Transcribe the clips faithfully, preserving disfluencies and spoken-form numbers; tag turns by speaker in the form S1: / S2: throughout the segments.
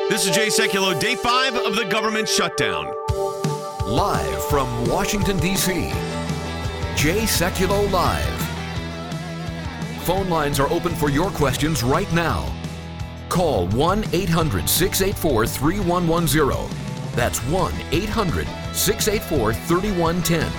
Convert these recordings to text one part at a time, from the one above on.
S1: This is Jay Sekulow, day five of the government shutdown.
S2: Live from Washington, D C, Jay Sekulow Live. Phone lines are open for your questions right now. Call one eight hundred six eight four three one one zero. That's one eight hundred six eight four three one one zero.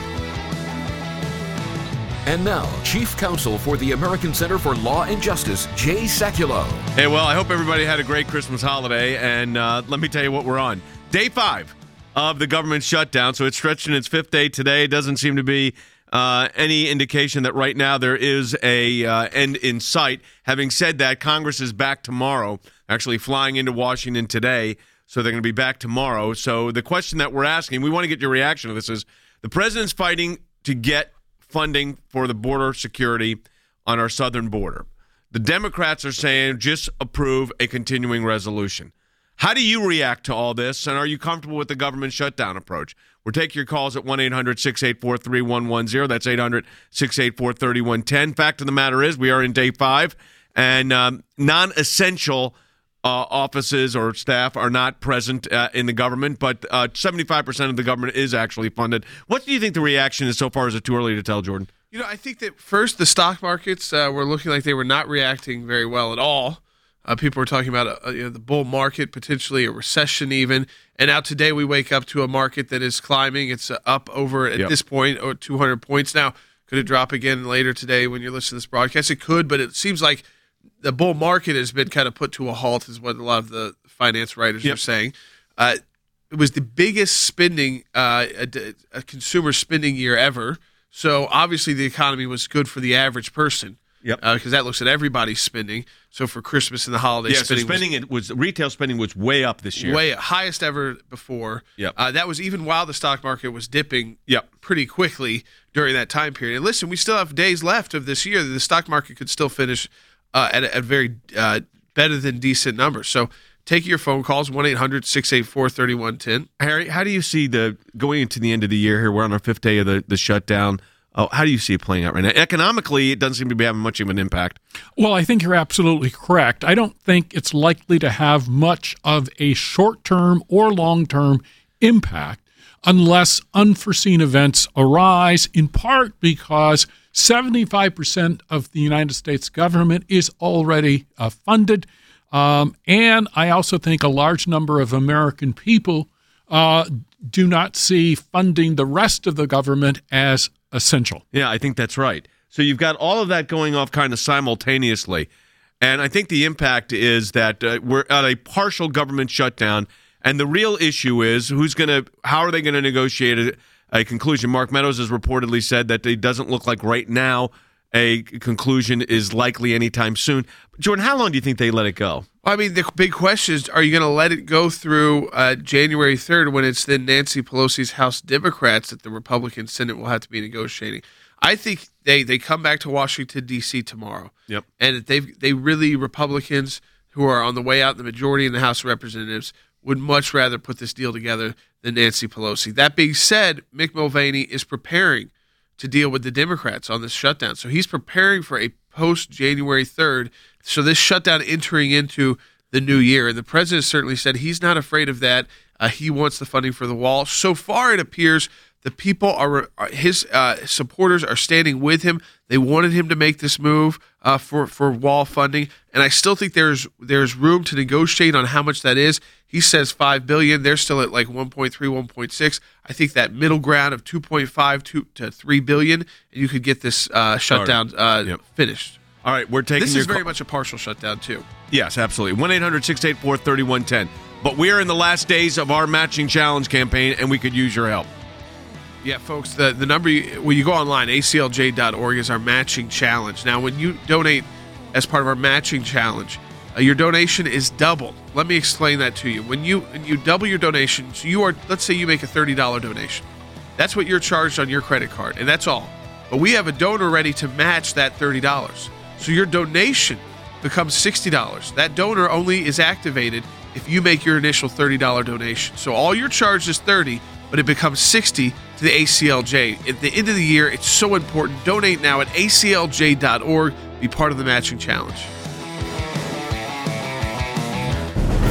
S2: And now, Chief Counsel for the American Center for Law and Justice, Jay Sekulow.
S1: Hey, well, I hope everybody had a great Christmas holiday, and uh, let me tell you what we're on. Day five of the government shutdown, so it's stretched in its fifth day today. Doesn't seem to be uh, any indication that right now there is a uh, end in sight. Having said that, Congress is back tomorrow, actually flying into Washington today, so they're going to be back tomorrow. So the question that we're asking, we want to get your reaction to this, is the president's fighting to get funding for the border security on our southern border. The Democrats are saying just approve a continuing resolution. How do you react to all this, and are you comfortable with the government shutdown approach? We're taking your calls at one eight hundred six eight four three one one zero. That's eight hundred six eight four three one one zero. Fact of the matter is we are in day five, and um, non-essential uh, offices or staff are not present uh, in the government, but uh, seventy-five percent of the government is actually funded. What do you think the reaction is so far? Is it too early to tell, Jordan?
S3: You know, I think that first the stock markets uh, were looking like they were not reacting very well at all. Uh, people were talking about a, a, you know, the bull market, potentially a recession even. And now today we wake up to a market that is climbing. It's uh, up over, at yep. this point, oh, two hundred points. Now, could it drop again later today when you're listening to this broadcast? It could, but it seems like the bull market has been kind of put to a halt, is what a lot of the finance writers yep. are saying. Uh, it was the biggest spending, uh, a, a consumer spending year ever. So obviously the economy was good for the average person. Yep. Because uh, that looks at everybody's spending. So for Christmas and the holidays,
S1: yeah,
S3: spending,
S1: so spending was, it was retail spending was way up this year,
S3: way highest ever before.
S1: Yep.
S3: Uh, that was even while the stock market was dipping.
S1: Yep.
S3: pretty quickly during that time period. And listen, we still have days left of this year. The stock market could still finish uh, at a, at very uh, better than decent numbers. So take your phone calls, one eight hundred six eight four three one one zero.
S1: Harry, how do you see the going into the end of the year here? We're on our fifth day of the, the shutdown. Oh, how do you see it playing out right now? Economically, it doesn't seem to be having much of an impact.
S4: Well, I think you're absolutely correct. I don't think it's likely to have much of a short-term or long-term impact unless unforeseen events arise, in part because seventy-five percent of the United States government is already uh, funded. Um, and I also think a large number of American people uh, do not see funding the rest of the government as essential.
S1: Yeah, I think that's right. So you've got all of that going off kind of simultaneously. And I think the impact is that uh, we're at a partial government shutdown. And the real issue is who's going to, how are they going to negotiate a, a conclusion? Mark Meadows has reportedly said that it doesn't look like right now a conclusion is likely anytime soon. Jordan, how long do you think they let it go?
S3: I mean, the big question is, are you going to let it go through uh, January third when it's then Nancy Pelosi's House Democrats that the Republican Senate will have to be negotiating? I think they, they come back to Washington, D C tomorrow.
S1: Yep.
S3: And they they really, Republicans who are on the way out in the majority in the House of Representatives would much rather put this deal together than Nancy Pelosi. That being said, Mick Mulvaney is preparing to deal with the Democrats on this shutdown. So he's preparing for a post-January third, so this shutdown entering into the new year. And the president certainly said he's not afraid of that. Uh, he wants the funding for the wall. So far, it appears the people are, are his uh, supporters are standing with him. They wanted him to make this move uh, for for wall funding, and I still think there's there's room to negotiate on how much that is. He says five billion dollars. They're still at like one point three, one point six. I think that middle ground of two point five to, to three billion dollars, and you could get this uh, shutdown uh,
S1: yep.
S3: finished.
S1: All right, we're taking
S3: This
S1: your
S3: is very
S1: call-
S3: much a partial shutdown, too.
S1: Yes, absolutely. one eight hundred six eight four three one one zero. But we are in the last days of our matching challenge campaign, and we could use your help.
S3: Yeah, folks, the, the number, you, when you go online, A C L J dot org is our matching challenge. Now, when you donate as part of our matching challenge, uh, your donation is doubled. Let me explain that to you. When you when you double your donation, so you are, let's say you make a thirty dollars donation. That's what you're charged on your credit card, and that's all. But we have a donor ready to match that thirty dollars. So your donation becomes sixty dollars. That donor only is activated if you make your initial thirty dollars donation. So all you're charged is thirty dollars, but it becomes sixty dollars to the A C L J. At the end of the year, it's so important. Donate now at A C L J dot org. Be part of the matching challenge.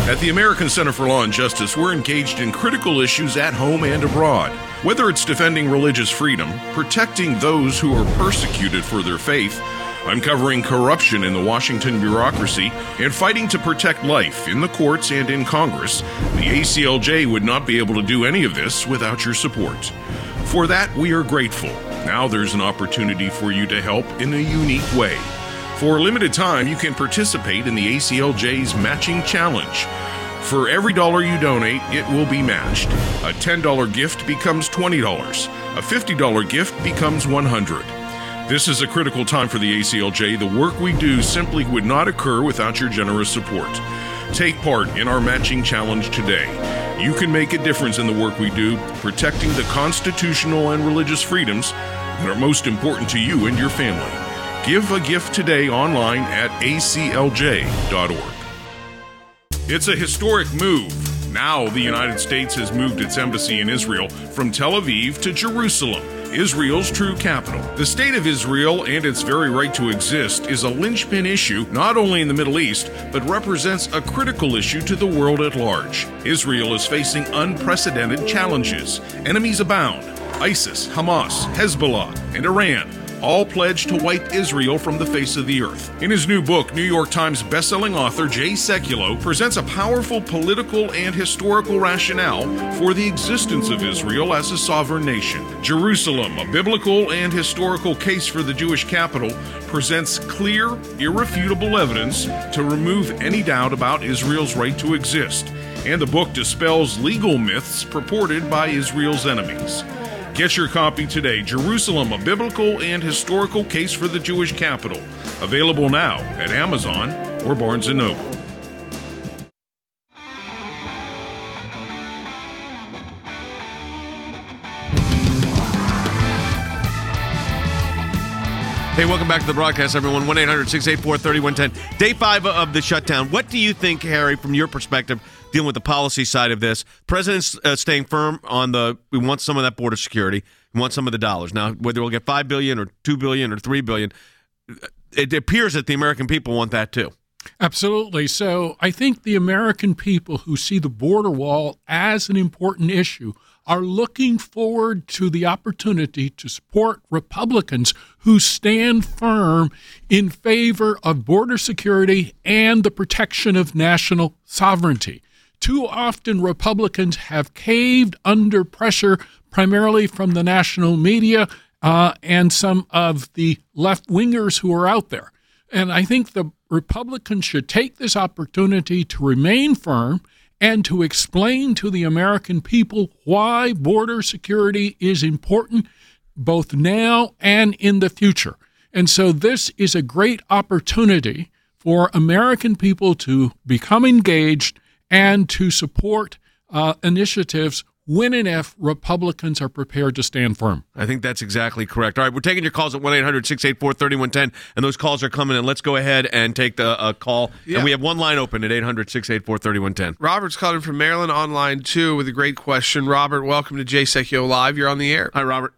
S5: At the American Center for Law and Justice, we're engaged in critical issues at home and abroad. Whether it's defending religious freedom, protecting those who are persecuted for their faith, uncovering corruption in the Washington bureaucracy, and fighting to protect life in the courts and in Congress, the A C L J would not be able to do any of this without your support. For that, we are grateful. Now there's an opportunity for you to help in a unique way. For a limited time, you can participate in the A C L J's Matching Challenge. For every dollar you donate, it will be matched. A ten dollars gift becomes twenty dollars. A fifty dollars gift becomes one hundred dollars. This is a critical time for the A C L J. The work we do simply would not occur without your generous support. Take part in our Matching Challenge today. You can make a difference in the work we do, protecting the constitutional and religious freedoms that are most important to you and your family. Give a gift today online at A C L J dot org. It's a historic move. Now the United States has moved its embassy in Israel from Tel Aviv to Jerusalem, Israel's true capital. The state of Israel and its very right to exist is a linchpin issue not only in the Middle East, but represents a critical issue to the world at large. Israel is facing unprecedented challenges. Enemies abound. ISIS, Hamas, Hezbollah, and Iran all pledged to wipe Israel from the face of the earth. In his new book, New York Times bestselling author Jay Sekulow presents a powerful political and historical rationale for the existence of Israel as a sovereign nation. Jerusalem, a biblical and historical case for the Jewish capital, presents clear, irrefutable evidence to remove any doubt about Israel's right to exist. And the book dispels legal myths purported by Israel's enemies. Get your copy today. Jerusalem, a biblical and historical case for the Jewish capital. Available now at Amazon or Barnes and Noble.
S1: Hey, welcome back to the broadcast, everyone. one eight hundred six eight four three one one zero. Day five of the shutdown. What do you think, Harry, from your perspective, dealing with the policy side of this? President's uh, staying firm on the, we want some of that border security. We want some of the dollars. Now, whether we'll get five billion dollars or two billion dollars or three billion dollars, it appears that the American people want that too.
S4: Absolutely. So I think the American people who see the border wall as an important issue are looking forward to the opportunity to support Republicans who stand firm in favor of border security and the protection of national sovereignty. Too often, Republicans have caved under pressure, primarily from the national media uh, and some of the left-wingers who are out there. And I think the Republicans should take this opportunity to remain firm and to explain to the American people why border security is important both now and in the future. And so this is a great opportunity for American people to become engaged and to support uh, initiatives when and if Republicans are prepared to stand firm.
S1: I think that's exactly correct. All right, we're taking your calls at one eight hundred six eight four three one one zero, and those calls are coming in. Let's go ahead and take the uh, call. Yeah. And we have one line open at eight hundred six eight four three one one zero.
S3: Robert's calling from Maryland on line two with a great question. Robert, welcome to Jay Sekulow Live. You're on the air.
S1: Hi, Robert.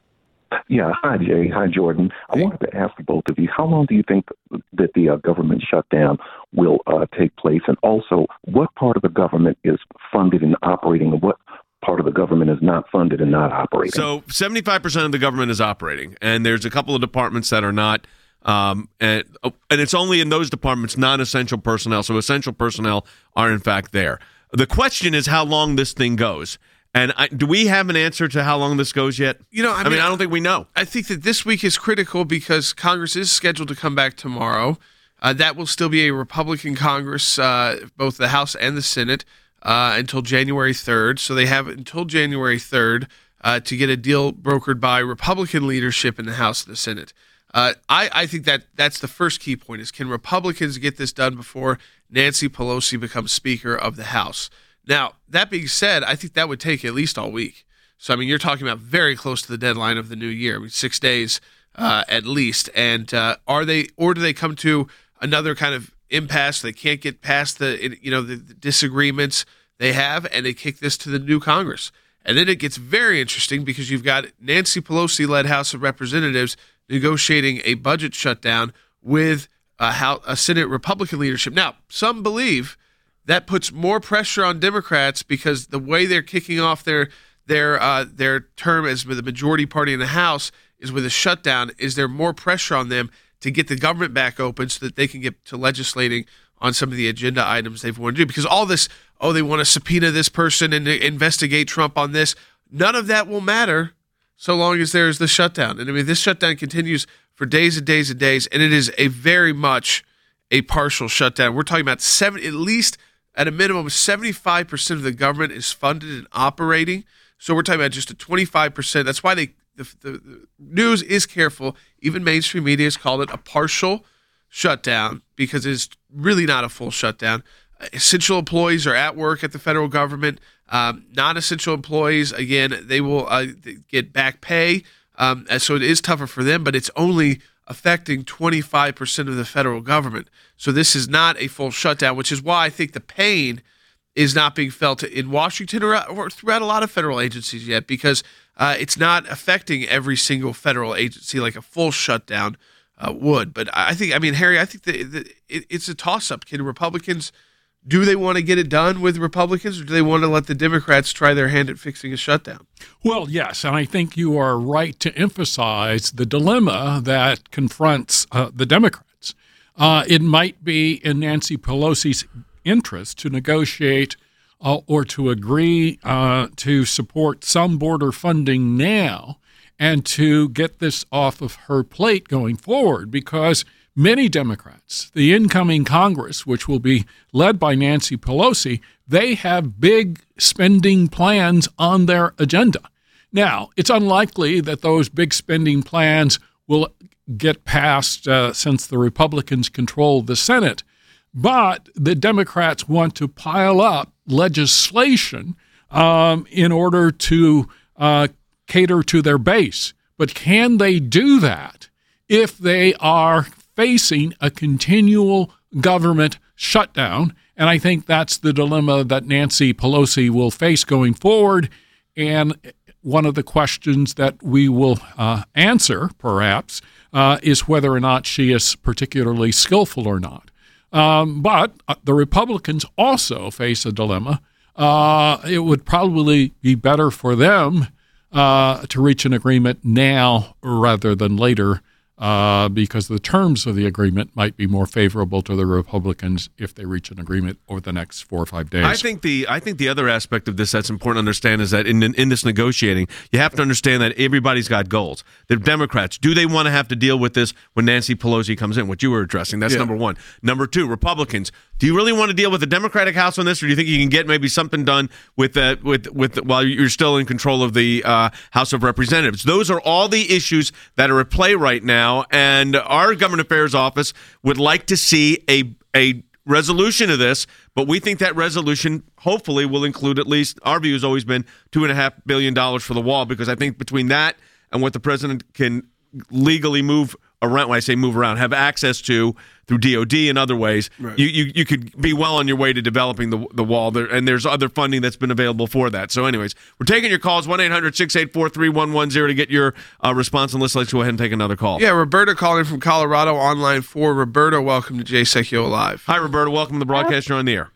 S6: Yeah, hi, Jay. Hi, Jordan. I wanted to ask both of you, how long do you think that the uh, government shutdown will uh, take place? And also, what part of the government is funded and operating, and what part of the government is not funded and not operating?
S1: So seventy-five percent of the government is operating, and there's a couple of departments that are not, um, and, and it's only in those departments non-essential personnel. So essential personnel are, in fact, there. The question is how long this thing goes. And I, do we have an answer to how long this goes yet?
S3: You know, I mean,
S1: I mean, I don't think we know.
S3: I think that this week is critical because Congress is scheduled to come back tomorrow. Uh, that will still be a Republican Congress, uh, both the House and the Senate, uh, until January third. So they have until January third uh, to get a deal brokered by Republican leadership in the House and the Senate. Uh, I, I think that that's the first key point is, can Republicans get this done before Nancy Pelosi becomes Speaker of the House? Now, that being said, I think that would take at least all week. So, I mean, you're talking about very close to the deadline of the new year. I mean, six days uh, at least. And uh, are they, or do they come to another kind of impasse? They can't get past the, you know, the, the disagreements they have, and they kick this to the new Congress. And then it gets very interesting because you've got Nancy Pelosi-led House of Representatives negotiating a budget shutdown with a, House, a Senate Republican leadership. Now, some believe that puts more pressure on Democrats because the way they're kicking off their their uh, their term as the majority party in the House is with a shutdown. Is there more pressure on them to get the government back open so that they can get to legislating on some of the agenda items they've wanted to do? Because all this, oh, they want to subpoena this person and investigate Trump on this. None of that will matter so long as there's the shutdown. And I mean, this shutdown continues for days and days and days, and it is a very much a partial shutdown. We're talking about seven, at least at a minimum, seventy-five percent of the government is funded and operating. So we're talking about just a twenty-five percent. That's why they the, the, the news is careful. Even mainstream media has called it a partial shutdown because it's really not a full shutdown. Essential employees are at work at the federal government. Um, non-essential employees, again, they will uh, get back pay. Um, and so it is tougher for them, but it's only affecting twenty-five percent of the federal government. So this is not a full shutdown, which is why I think the pain is not being felt in Washington or, or throughout a lot of federal agencies yet, because uh, it's not affecting every single federal agency like a full shutdown uh, would. But I think, I mean, Harry, I think that the, it, it's a toss-up. Can Republicans, do they want to get it done with Republicans, or do they want to let the Democrats try their hand at fixing a shutdown?
S4: Well, yes, and I think you are right to emphasize the dilemma that confronts uh, the Democrats. Uh, it might be in Nancy Pelosi's interest to negotiate uh, or to agree uh, to support some border funding now and to get this off of her plate going forward, because many Democrats, the incoming Congress, which will be led by Nancy Pelosi, they have big spending plans on their agenda. Now, it's unlikely that those big spending plans will get passed uh, since the Republicans control the Senate, but the Democrats want to pile up legislation um, in order to uh, cater to their base. But can they do that if they are facing a continual government shutdown? And I think that's the dilemma that Nancy Pelosi will face going forward. And one of the questions that we will uh, answer, perhaps, uh, is whether or not she is particularly skillful or not. Um, but uh, the Republicans also face a dilemma. Uh, it would probably be better for them uh, to reach an agreement now rather than later, Uh, because the terms of the agreement might be more favorable to the Republicans if they reach an agreement over the next four or five days.
S1: I think the I think the other aspect of this that's important to understand is that in in this negotiating, you have to understand that everybody's got goals. The Democrats, do they want to have to deal with this when Nancy Pelosi comes in, what you were addressing? That's
S3: yeah.
S1: number one. Number two, Republicans, do you really want to deal with the Democratic House on this, or do you think you can get maybe something done with uh, with with while you're still in control of the uh, House of Representatives? Those are all the issues that are at play right now. And our Government Affairs Office would like to see a a resolution of this, but we think that resolution hopefully will include, at least our view has always been, two and a half billion dollars for the wall, because I think between that and what the president can legally move around, when I say move around, have access to through D O D and other ways, right. you, you you could be well on your way to developing the the wall. There, and there's other funding that's been available for that. So anyways, we're taking your calls, one eight hundred six eight four three one one zero to get your uh, response. And let's, let's go ahead and take another call.
S3: Yeah, Roberta calling from Colorado on line four. Roberta, welcome to Jay Sekulow Live.
S1: Hi, Roberta. Welcome to the broadcast. You're on the air.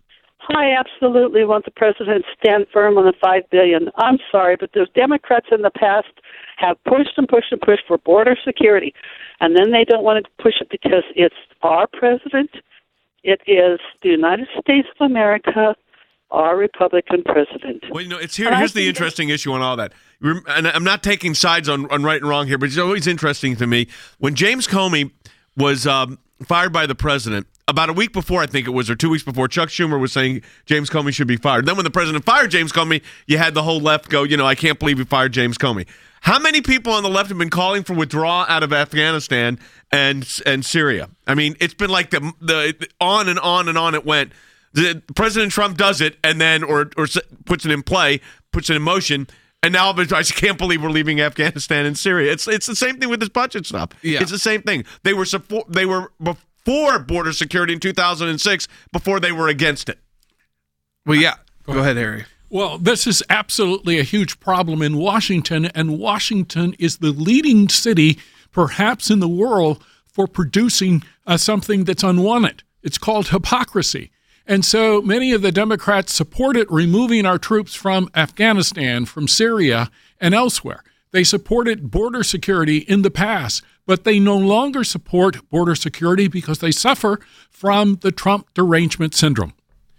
S7: I absolutely want the president to stand firm on the five billion dollars. I'm sorry, but the Democrats in the past have pushed and pushed and pushed for border security, and then they don't want to push it because it's our president. It is the United States of America, our Republican president.
S1: Well, you know, it's here. Here's the interesting issue on all that. And I'm not taking sides on, on right and wrong here, but it's always interesting to me. When James Comey was um, fired by the president, about a week before, I think it was, or two weeks before, Chuck Schumer was saying James Comey should be fired. Then when the president fired James Comey, you had the whole left go, you know, I can't believe you fired James Comey. How many people on the left have been calling for withdrawal out of Afghanistan and and Syria? I mean, it's been like the the on and on and on it went. The, President Trump does it and then, or or puts it in play, puts it in motion, and now I just can't believe we're leaving Afghanistan and Syria. It's it's the same thing with this budget stuff.
S3: Yeah.
S1: It's the same thing. They were support. They were for border security in two thousand six before they were against it.
S3: Well, yeah. Go, Go ahead, Harry.
S4: Well, this is absolutely a huge problem in Washington, and Washington is the leading city, perhaps in the world, for producing uh, something that's unwanted. It's called hypocrisy. And so many of the Democrats supported removing our troops from Afghanistan, from Syria, and elsewhere. They supported border security in the past, but they no longer support border security because they suffer from the Trump derangement syndrome.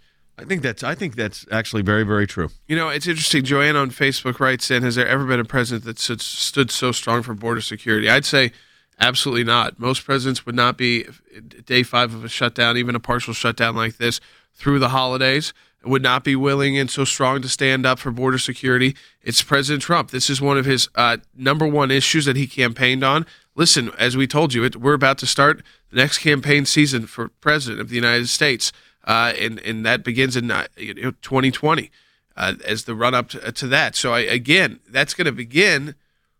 S1: I think that's I think that's actually very, very true.
S3: You know, it's interesting. Joanne on Facebook writes in, has there ever been a president that stood, stood so strong for border security? I'd say absolutely not. Most presidents would not be, day five of a shutdown, even a partial shutdown like this, through the holidays, would not be willing and so strong to stand up for border security. It's President Trump. This is one of his uh, number one issues that he campaigned on. Listen, as we told you, it, we're about to start the next campaign season for President of the United States. Uh, and, and that begins in uh, you know, twenty twenty uh, as the run-up to, to that. So, I, again, that's going to begin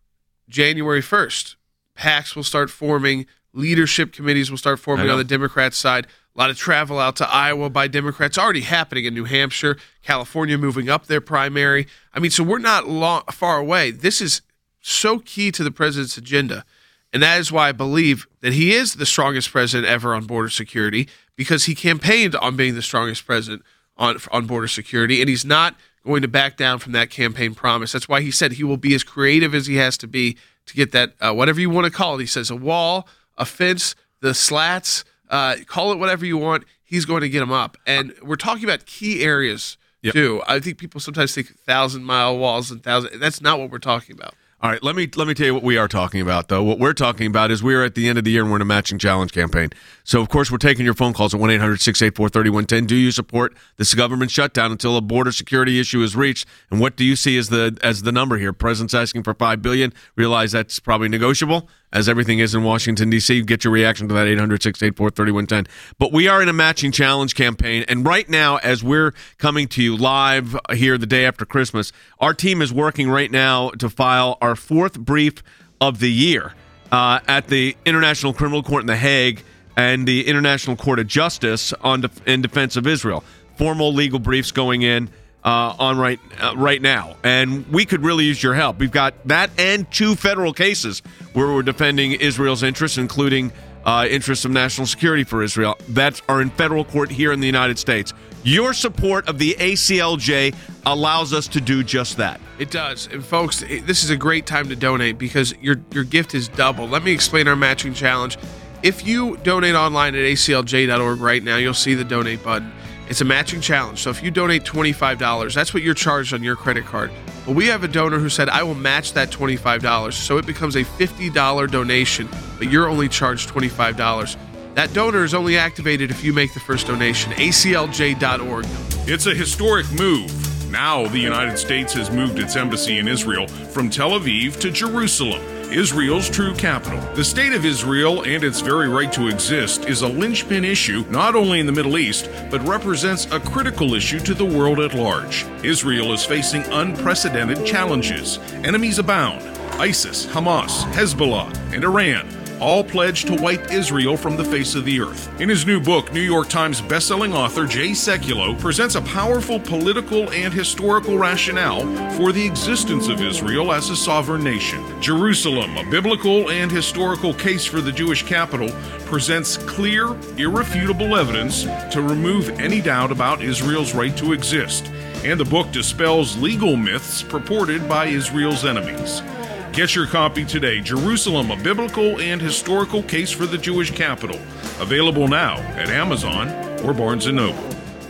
S3: January first. PACs will start forming. Leadership committees will start forming on the Democrat side. A lot of travel out to Iowa by Democrats already happening in New Hampshire. California moving up their primary. I mean, so we're not long, far away. This is so key to the president's agenda. And that is why I believe that he is the strongest president ever on border security, because he campaigned on being the strongest president on on border security, and he's not going to back down from that campaign promise. That's why he said he will be as creative as he has to be to get that, uh, whatever you want to call it. He says a wall, a fence, the slats, uh, call it whatever you want. He's going to get them up. And we're talking about key areas, yep. too. I think people sometimes think thousand-mile walls and thousand. That's not what we're talking about.
S1: All right, let me let me tell you what we are talking about, though. What we're talking about is we're at the end of the year and we're in a matching challenge campaign. So, of course, we're taking your phone calls at one eight hundred six eight four three one one zero. Do you support this government shutdown until a border security issue is reached? And what do you see as the as the number here? President's asking for five billion dollars. Realize that's probably negotiable, as everything is in Washington, D C. Get your reaction to that, eight hundred six eight four three one one zero. But we are in a matching challenge campaign, and right now, as we're coming to you live here the day after Christmas, our team is working right now to file our fourth brief of the year uh, at the International Criminal Court in The Hague and the International Court of Justice on def- in defense of Israel. Formal legal briefs going in uh, on right uh, right now, and we could really use your help. We've got that and two federal cases where we're defending Israel's interests, including uh, interests of national security for Israel, that are in federal court here in the United States. Your support of the A C L J allows us to do just that.
S3: It does. And folks, this is a great time to donate because your your gift is double. Let me explain our matching challenge. If you donate online at A C L J dot org right now, you'll see the donate button. It's a matching challenge. So if you donate twenty-five dollars, that's what you're charged on your credit card. But we have a donor who said, I will match that twenty-five dollars. So it becomes a fifty dollars donation, but you're only charged twenty-five dollars. That donor is only activated if you make the first donation. A C L J dot org.
S5: It's a historic move. Now the United States has moved its embassy in Israel from Tel Aviv to Jerusalem, Israel's true capital. The state of Israel and its very right to exist is a linchpin issue not only in the Middle East, but represents a critical issue to the world at large. Israel is facing unprecedented challenges. Enemies abound. ISIS, Hamas, Hezbollah, and Iran all pledged to wipe Israel from the face of the earth. In his new book, New York Times bestselling author Jay Sekulow presents a powerful political and historical rationale for the existence of Israel as a sovereign nation. Jerusalem, a biblical and historical case for the Jewish capital, presents clear, irrefutable evidence to remove any doubt about Israel's right to exist. And the book dispels legal myths purported by Israel's enemies. Get your copy today, Jerusalem, a biblical and historical case for the Jewish capital. Available now at Amazon or Barnes and Noble.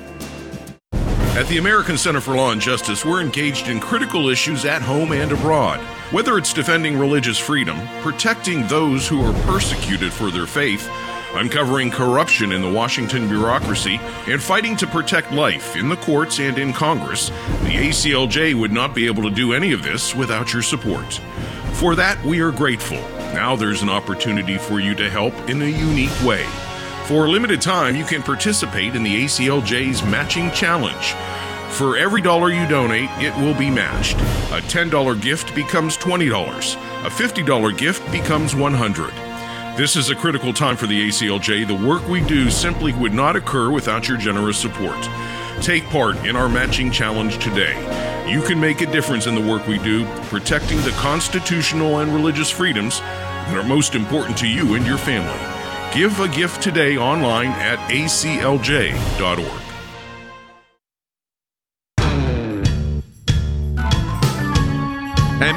S5: At the American Center for Law and Justice, we're engaged in critical issues at home and abroad. Whether it's defending religious freedom, protecting those who are persecuted for their faith, uncovering corruption in the Washington bureaucracy, and fighting to protect life in the courts and in Congress, the A C L J would not be able to do any of this without your support. For that, we are grateful. Now there's an opportunity for you to help in a unique way. For a limited time, you can participate in the A C L J's Matching Challenge. For every dollar you donate, it will be matched. A ten dollars gift becomes twenty dollars. A fifty dollars gift becomes one hundred dollars. This is a critical time for the A C L J. The work we do simply would not occur without your generous support. Take part in our matching challenge today. You can make a difference in the work we do, protecting the constitutional and religious freedoms that are most important to you and your family. Give a gift today online at A C L J dot org.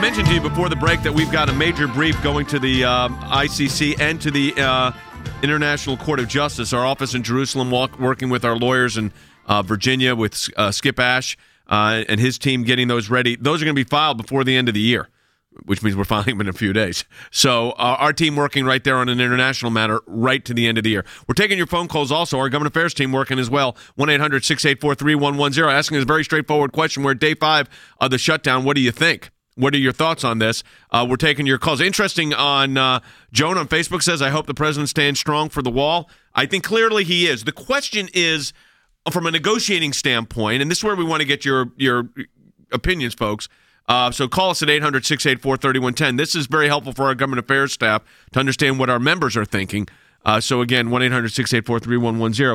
S1: mentioned to you before the break that we've got a major brief going to the uh, I C C and to the uh, International Court of Justice. Our office in Jerusalem, walk, working with our lawyers in uh, Virginia with uh, Skip Ash uh, and his team getting those ready. Those are going to be filed before the end of the year, which means we're filing them in a few days. So uh, our team working right there on an international matter right to the end of the year. We're taking your phone calls also. Our government affairs team working as well. one eight hundred six eight four three one one zero. Asking us a very straightforward question. We're at day five of the shutdown. What do you think? What are your thoughts on this? Uh, we're taking your calls. Interesting on uh, Joan on Facebook says, I hope the president stands strong for the wall. I think clearly he is. The question is, from a negotiating standpoint, and this is where we want to get your, your opinions, folks. Uh, so call us at eight hundred six eight four three one one zero. This is very helpful for our government affairs staff to understand what our members are thinking. Uh, so again, one eight hundred six eight four three one one zero.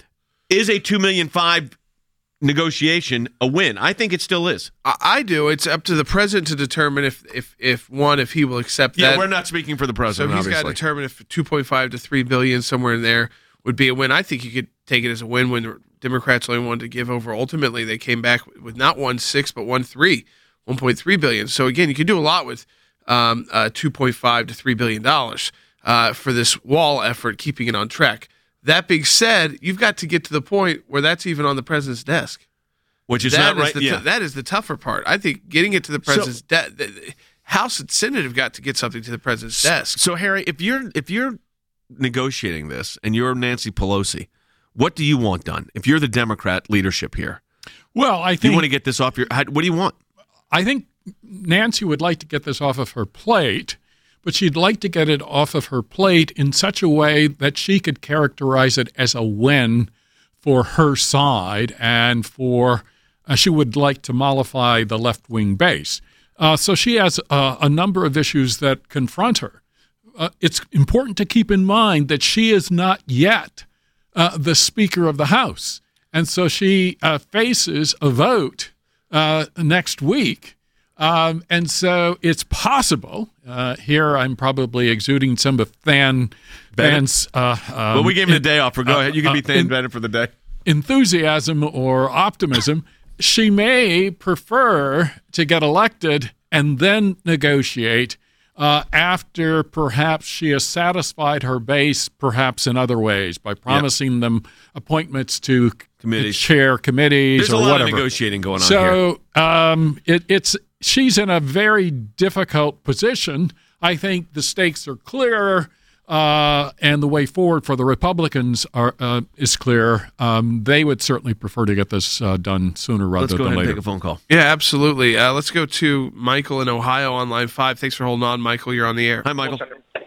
S1: Is a two million five hundred negotiation a win? I think it still is.
S3: I, I do. It's up to the president to determine if, if, if one, if he will accept
S1: yeah,
S3: that.
S1: Yeah, we're not speaking for the president,
S3: So he's
S1: obviously.
S3: got to determine if two point five to three billion dollars somewhere in there would be a win. I think you could take it as a win when the Democrats only wanted to give over. Ultimately, they came back with not one six, but one three. one point three billion dollars. So again, you can do a lot with um, uh, two point five to three billion dollars uh, for this wall effort, keeping it on track. That being said, you've got to get to the point where that's even on the president's desk.
S1: Which is
S3: that
S1: not right.
S3: Is the
S1: yeah.
S3: t- that is the tougher part. I think getting it to the president's so, desk. The House and Senate have got to get something to the president's
S1: so,
S3: desk.
S1: So Harry, if you're if you're negotiating this and you're Nancy Pelosi, what do you want done? If you're the Democrat leadership here,
S4: well, I think
S1: you want to get this off your. How, what do you want?
S4: I think Nancy would like to get this off of her plate, but she'd like to get it off of her plate in such a way that she could characterize it as a win for her side and for uh, she would like to mollify the left-wing base. Uh, so she has uh, a number of issues that confront her. Uh, it's important to keep in mind that she is not yet uh, the Speaker of the House, and so she uh, faces a vote Uh, next week. Um, and so it's possible, uh, here I'm probably exuding some of Than Than's uh, um,
S1: well, we gave him the day off. For go uh, ahead. You can be
S4: uh,
S1: Than
S4: in,
S1: Bennett for the day.
S4: Enthusiasm or optimism. She may prefer to get elected and then negotiate uh, after perhaps she has satisfied her base, perhaps in other ways, by promising yep. them appointments to committees, chair committees,
S1: There's
S4: or
S1: a lot
S4: whatever.
S1: of negotiating going on
S4: so,
S1: here.
S4: So um, it, it's she's in a very difficult position. I think the stakes are clear, uh, and the way forward for the Republicans are uh, is clear. Um, they would certainly prefer to get this uh, done sooner rather
S1: Let's go
S4: than
S1: ahead
S4: later.
S1: and take a phone call.
S3: Yeah, absolutely. Uh, let's go to Michael in Ohio on line five. Thanks for holding on, Michael. You're on the air.
S1: Hi, Michael.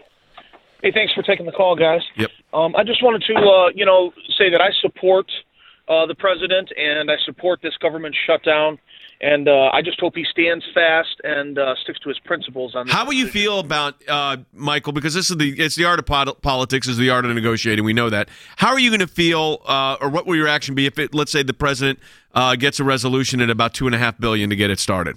S8: Hey, thanks for taking the call, guys.
S1: Yep.
S8: Um, I just wanted to, uh, you know, say that I support uh, the president and I support this government shutdown. And uh, I just hope he stands fast and uh, sticks to his principles on this.
S1: How will you feel about uh, Michael? Because this is the it's the art of pot- politics, is the art of negotiating. We know that. How are you going to feel, uh, or what will your reaction be if, it, let's say, the president uh, gets a resolution at about two and a half billion to get it started?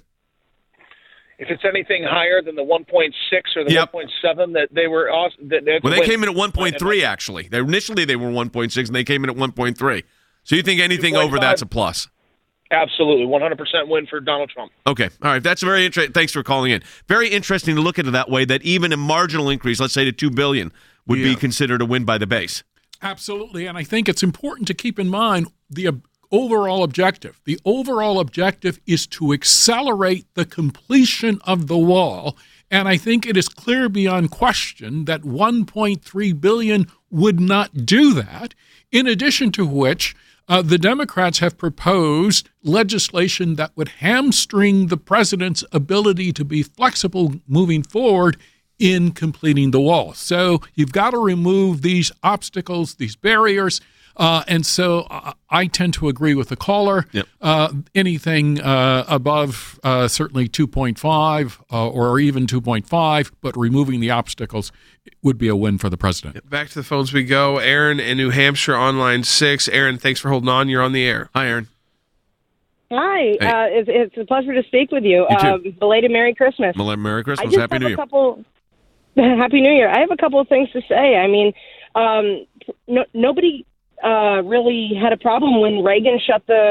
S8: If it's anything higher than the one point six or the
S1: yep.
S8: one point seven that they were, that they
S1: well, they came in at one point three. Actually, they, initially they were one point six, and they came in at one point three. So you think anything over that's a plus?
S8: Absolutely, one hundred percent win for Donald Trump.
S1: Okay, all right, that's very interesting. Thanks for calling in. Very interesting to look at it that way, that even a marginal increase, let's say to two billion dollars, would yeah. be considered a win by the base.
S4: Absolutely, and I think it's important to keep in mind the uh, overall objective. The overall objective is to accelerate the completion of the wall, and I think it is clear beyond question that one point three billion dollars would not do that, in addition to which Uh, the Democrats have proposed legislation that would hamstring the president's ability to be flexible moving forward in completing the wall. So you've got to remove these obstacles, these barriers. Uh, and so I, I tend to agree with the caller.
S1: Yep.
S4: Uh, anything uh, above uh, certainly two point five uh, or even two point five, but removing the obstacles would be a win for the president.
S3: Back to the phones we go. Aaron in New Hampshire on line six. Aaron, thanks for holding on. You're on the air.
S1: Hi, Aaron.
S9: Hi.
S1: Hey.
S9: Uh, it's, it's a pleasure to speak with you.
S1: You too.
S9: Um, belated Merry Christmas.
S1: Merry Christmas.
S9: I just
S1: Happy
S9: have
S1: New
S9: a
S1: Year.
S9: Couple, Happy New Year. I have a couple of things to say. I mean, um, no, nobody uh, really had a problem when Reagan shut the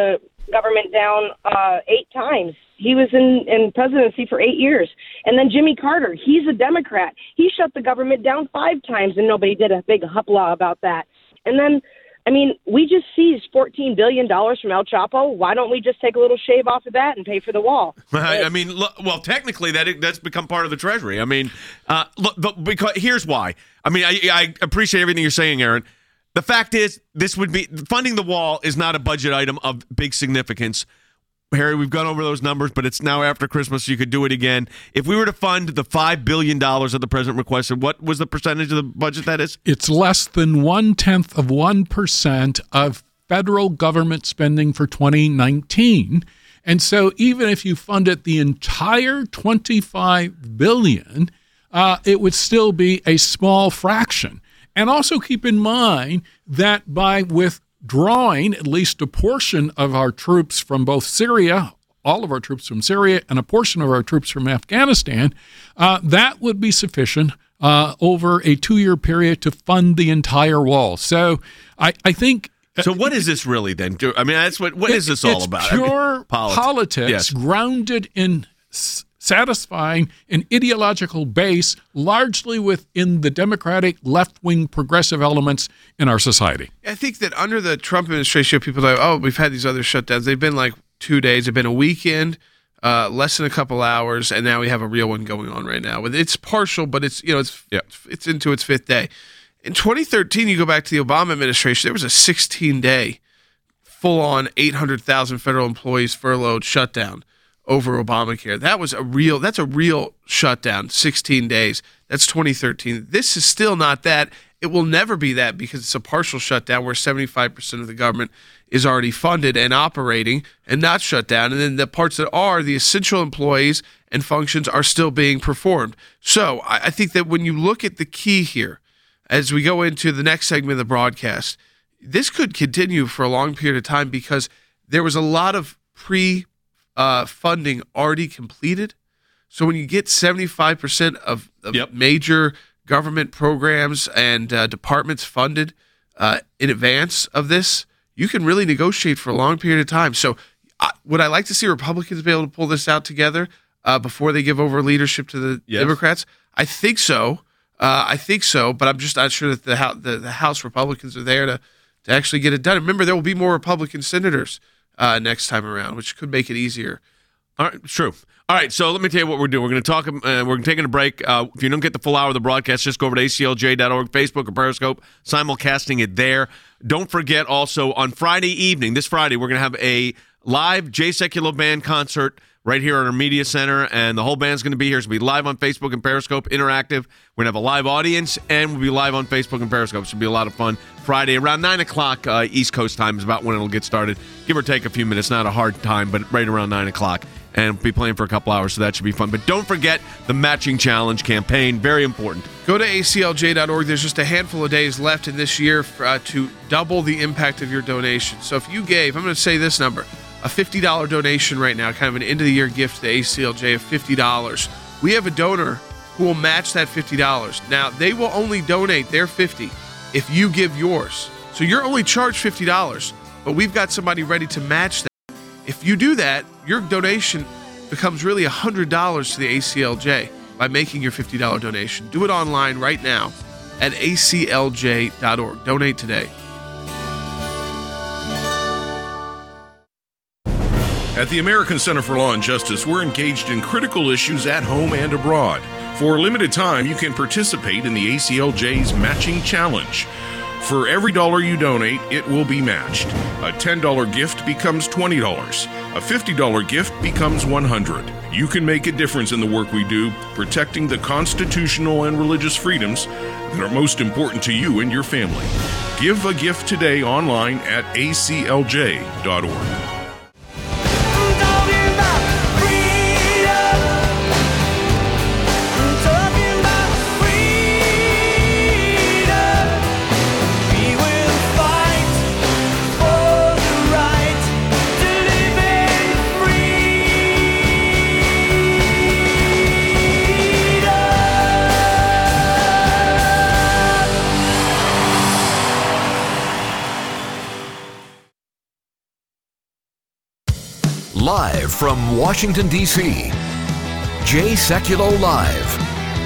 S9: government down uh, eight times. He was in, in presidency for eight years. And then Jimmy Carter, he's a Democrat. He shut the government down five times, and nobody did a big hoopla about that. And then, I mean, we just seized fourteen billion dollars from El Chapo. Why don't we just take a little shave off of that and pay for the wall?
S1: I mean, look, well, technically, that that's become part of the Treasury. I mean, uh, look, but because here's why. I mean, I, I appreciate everything you're saying, Aaron. The fact is, this would be funding the wall is not a budget item of big significance. Harry, we've gone over those numbers, but it's now after Christmas, so you could do it again. If we were to fund the five billion dollars that the president requested, what was the percentage of the budget that is?
S4: It's less than one-tenth of one percent of federal government spending for twenty nineteen. And so even if you funded the entire twenty-five billion dollars, uh, it would still be a small fraction. And also keep in mind that by withdrawing at least a portion of our troops from both Syria, all of our troops from Syria, and a portion of our troops from Afghanistan, uh, that would be sufficient uh, over a two-year period to fund the entire wall. So I, I think...
S1: So what is this really then? I mean, that's what. What is this all
S4: it's
S1: about?
S4: Pure
S1: I mean, politi-
S4: politics
S1: yes.
S4: grounded in s- satisfying an ideological base largely within the democratic left-wing progressive elements in our society.
S3: I think that under the Trump administration, people are like, oh, we've had these other shutdowns. They've been like two days. They've been a weekend, uh, less than a couple hours, and now we have a real one going on right now. It's partial, but it's you know it's
S1: yeah.
S3: it's into its fifth day. In twenty thirteen, you go back to the Obama administration, there was a sixteen-day, full-on eight hundred thousand federal employees furloughed shutdown over Obamacare. That was a real, that's a real shutdown, sixteen days. That's twenty thirteen. This is still not that. It will never be that because it's a partial shutdown where seventy-five percent of the government is already funded and operating and not shut down. And then the parts that are, the essential employees and functions are still being performed. So I, I think that when you look at the key here, as we go into the next segment of the broadcast, this could continue for a long period of time because there was a lot of pre uh, funding already completed. So when you get seventy-five percent of, of
S1: yep.
S3: major government programs and uh, departments funded uh, in advance of this, you can really negotiate for a long period of time. So uh, would I like to see Republicans be able to pull this out together uh, before they give over leadership to the
S1: yes.
S3: Democrats? I think so. Uh, I think so, but I'm just not sure that the House, the, the House Republicans are there to, to actually get it done. Remember, there will be more Republican senators uh, next time around, which could make it easier.
S1: All right, true. All right, so let me tell you what we're doing. We're going to talk. Uh, we're taking a break. Uh, if you don't get the full hour of the broadcast, just go over to A C L J dot org, Facebook or Periscope, simulcasting it there. Don't forget also on Friday evening, this Friday, we're going to have a live Jay Sekulow Band concert right here at our media center, and the whole band's going to be here. It's going to be live on Facebook and Periscope, interactive. We're going to have a live audience, and we'll be live on Facebook and Periscope. It should be a lot of fun. Friday around nine o'clock uh, East Coast time is about when it'll get started. Give or take a few minutes. Not a hard time, but right around nine o'clock. And we'll be playing for a couple hours, so that should be fun. But don't forget the Matching Challenge campaign. Very important.
S3: Go to A C L J dot org. There's just a handful of days left in this year for, uh, to double the impact of your donation. So if you gave, I'm going to say this number, a fifty dollars donation right now, kind of an end-of-the-year gift to A C L J of fifty dollars. We have a donor who will match that fifty dollars. Now, they will only donate their fifty dollars if you give yours. So you're only charged fifty dollars, but we've got somebody ready to match that. If you do that, your donation becomes really one hundred dollars to the A C L J by making your fifty dollars donation. Do it online right now at A C L J dot org. Donate today.
S5: At the American Center for Law and Justice, we're engaged in critical issues at home and abroad. For a limited time, you can participate in the A C L J's Matching Challenge. For every dollar you donate, it will be matched. A ten dollars gift becomes twenty dollars. A fifty dollars gift becomes one hundred dollars. You can make a difference in the work we do, protecting the constitutional and religious freedoms that are most important to you and your family. Give a gift today online at A C L J dot org.
S2: Live from Washington, D C, Jay Sekulow Live.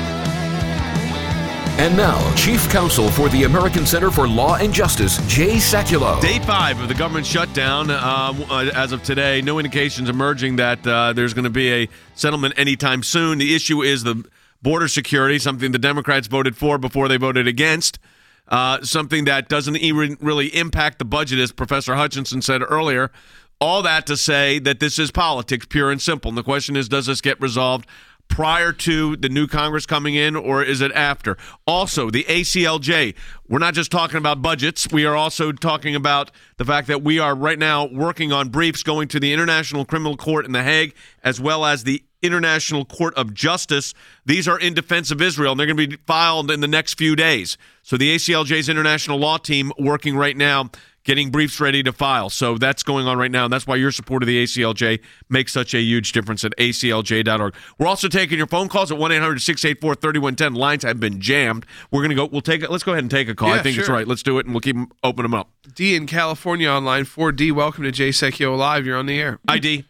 S2: And now, Chief Counsel for the American Center for Law and Justice, Jay Sekulow.
S1: Day five of the government shutdown. Uh, as of today, no indications emerging that uh, there's going to be a settlement anytime soon. The issue is the border security, something the Democrats voted for before they voted against, uh, something that doesn't even really impact the budget, as Professor Hutchinson said earlier. All that to say that this is politics, pure and simple. And the question is, does this get resolved prior to the new Congress coming in, or is it after? Also, the A C L J, we're not just talking about budgets. We are also talking about the fact that we are right now working on briefs going to the International Criminal Court in The Hague, as well as the International Court of Justice. These are in defense of Israel, and they're going to be filed in the next few days. So the A C L J's international law team working right now, getting briefs ready to file. So that's going on right now, and that's why your support of the A C L J makes such a huge difference at A C L J dot org. We're also taking your phone calls at one eight hundred six eight four three one one zero. Lines have been jammed. We're going to go, we'll take it. Let's go ahead and take a call.
S3: Yeah,
S1: I think
S3: sure.
S1: it's right. Let's do it, and we'll keep them, open them up.
S3: D in California on line four. D, welcome to Jay Sekulow Live. You're on the air.
S1: Hi, D.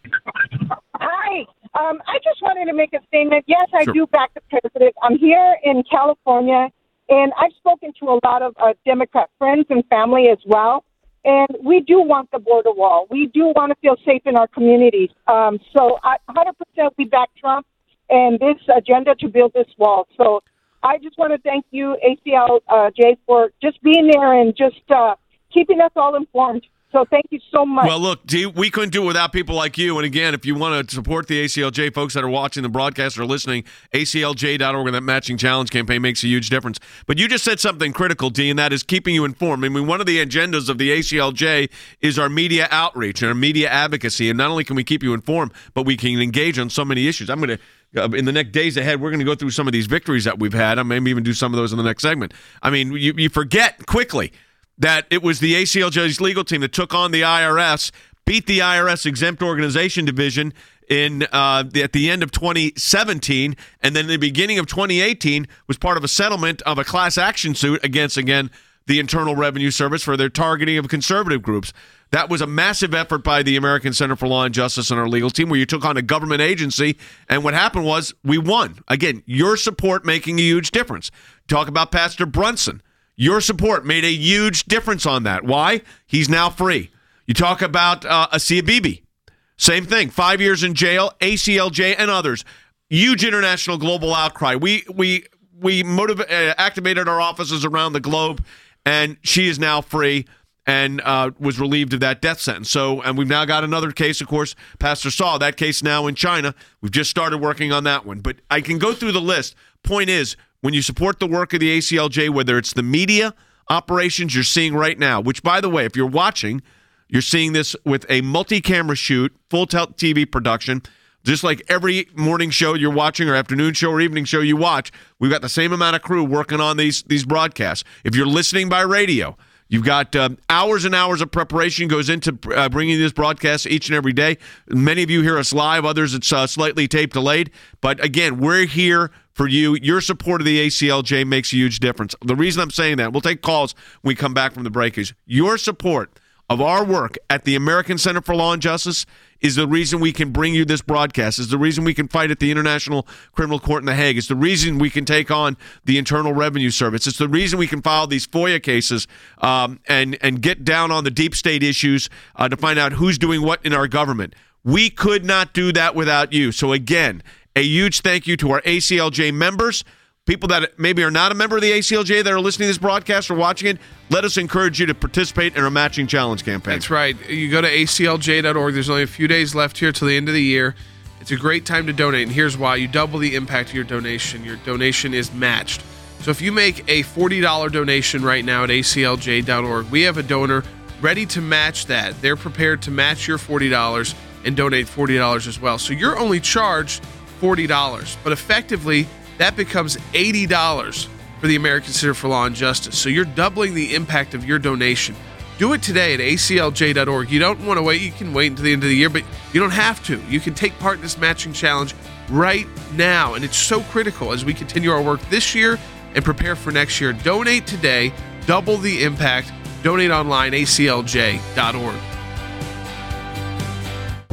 S10: Hi. Um, I just wanted to make a statement. Yes, I
S1: Sure.
S10: do back the president. I'm here in California, and I've spoken to a lot of uh, Democrat friends and family as well. And we do want the border wall. We do want to feel safe in our communities. Um, so I, one hundred percent we back Trump and this agenda to build this wall. So I just want to thank you, A C L J, for just being there and just uh, keeping us all informed. So thank you so much.
S1: Well, look, D, we couldn't do it without people like you. And again, if you want to support the A C L J, folks that are watching the broadcast or listening, A C L J dot org and that matching challenge campaign makes a huge difference. But you just said something critical, D, and that is keeping you informed. I mean, one of the agendas of the A C L J is our media outreach and our media advocacy. And not only can we keep you informed, but we can engage on so many issues. I'm going to, uh, in the next days ahead, we're going to go through some of these victories that we've had. I may even do some of those in the next segment. I mean, you, you forget quickly that it was the A C L J's legal team that took on the I R S, beat the I R S Exempt Organization Division in uh, the, at the end of twenty seventeen, and then the beginning of twenty eighteen was part of a settlement of a class action suit against, again, the Internal Revenue Service for their targeting of conservative groups. That was a massive effort by the American Center for Law and Justice and our legal team, where you took on a government agency, and what happened was we won. Again, your support making a huge difference. Talk about Pastor Brunson. Your support made a huge difference on that. Why? He's now free. You talk about uh, Asia Bibi. Same thing. Five years in jail, A C L J and others. Huge international global outcry. We we we motiv- uh, activated our offices around the globe, and she is now free and uh, was relieved of that death sentence. So, and we've now got another case, of course, Pastor Saul, that case now in China. We've just started working on that one. But I can go through the list. Point is, when you support the work of the A C L J, whether it's the media operations you're seeing right now, which, by the way, if you're watching, you're seeing this with a multi-camera shoot, full T V production, just like every morning show you're watching or afternoon show or evening show you watch. We've got the same amount of crew working on these, these broadcasts. If you're listening by radio, you've got uh, hours and hours of preparation goes into uh, bringing this broadcast each and every day. Many of you hear us live. Others, it's uh, slightly tape delayed. But again, we're here for you. Your support of the A C L J makes a huge difference. The reason I'm saying that, we'll take calls when we come back from the break, is your support of our work at the American Center for Law and Justice is the reason we can bring you this broadcast, is the reason we can fight at the International Criminal Court in The Hague. It's the reason we can take on the Internal Revenue Service. It's the reason we can file these FOIA cases um, and, and get down on the deep state issues uh, to find out who's doing what in our government. We could not do that without you. So again, a huge thank you to our A C L J members, people that maybe are not a member of the A C L J that are listening to this broadcast or watching it. Let us encourage you to participate in our matching challenge campaign.
S3: That's right. You go to A C L J dot org. There's only a few days left here till the end of the year. It's a great time to donate, and here's why. You double the impact of your donation. Your donation is matched. So if you make a forty dollars donation right now at A C L J dot org, we have a donor ready to match that. They're prepared to match your forty dollars and donate forty dollars as well. So you're only charged forty dollars, but effectively that becomes eighty dollars for the American Center for Law and Justice. So you're doubling the impact of your donation. Do it today at A C L J dot org. You don't want to wait. You can wait until the end of the year, but you don't have to. You can take part in this matching challenge right now, and it's so critical as we continue our work this year and prepare for next year. Donate today. Double the impact. Donate online, A C L J dot org.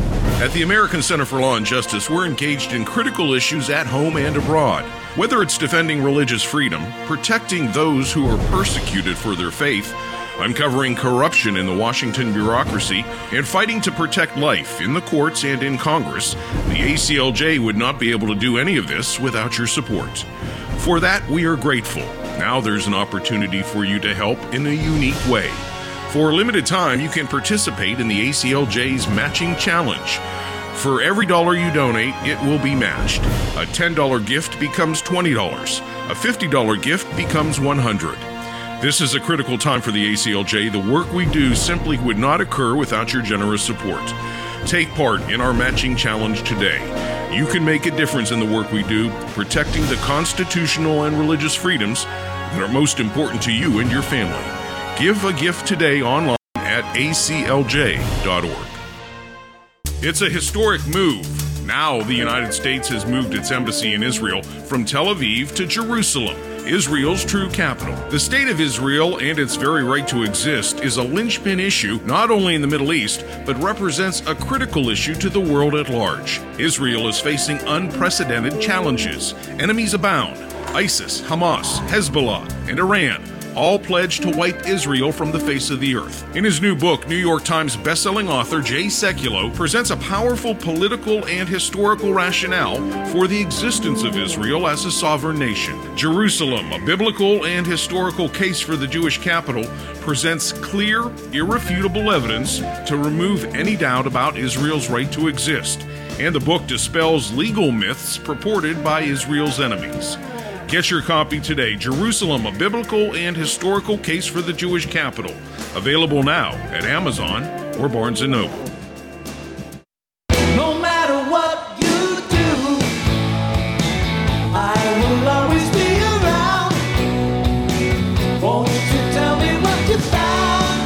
S5: At the American Center for Law and Justice, we're engaged in critical issues at home and abroad. Whether it's defending religious freedom, protecting those who are persecuted for their faith, uncovering corruption in the Washington bureaucracy, and fighting to protect life in the courts and in Congress, the A C L J would not be able to do any of this without your support. For that, we are grateful. Now there's an opportunity for you to help in a unique way. For a limited time, you can participate in the A C L J's Matching Challenge. For every dollar you donate, it will be matched. A ten dollars gift becomes twenty dollars. A fifty dollars gift becomes one hundred dollars. This is a critical time for the A C L J. The work we do simply would not occur without your generous support. Take part in our Matching Challenge today. You can make a difference in the work we do, protecting the constitutional and religious freedoms that are most important to you and your family. Give a gift today online at A C L J dot org. It's a historic move. Now the United States has moved its embassy in Israel from Tel Aviv to Jerusalem, Israel's true capital. The state of Israel and its very right to exist is a linchpin issue not only in the Middle East, but represents a critical issue to the world at large. Israel is facing unprecedented challenges. Enemies abound. ISIS, Hamas, Hezbollah, and Iran all pledged to wipe Israel from the face of the earth. In his new book, New York Times bestselling author Jay Sekulow presents a powerful political and historical rationale for the existence of Israel as a sovereign nation. Jerusalem, a biblical and historical case for the Jewish capital, presents clear, irrefutable evidence to remove any doubt about Israel's right to exist. And the book dispels legal myths purported by Israel's enemies. Get your copy today. Jerusalem, a biblical and historical case for the Jewish capital. Available now at Amazon or Barnes and Noble.
S11: No matter what you do, I will always be around. Won't you tell me what you found,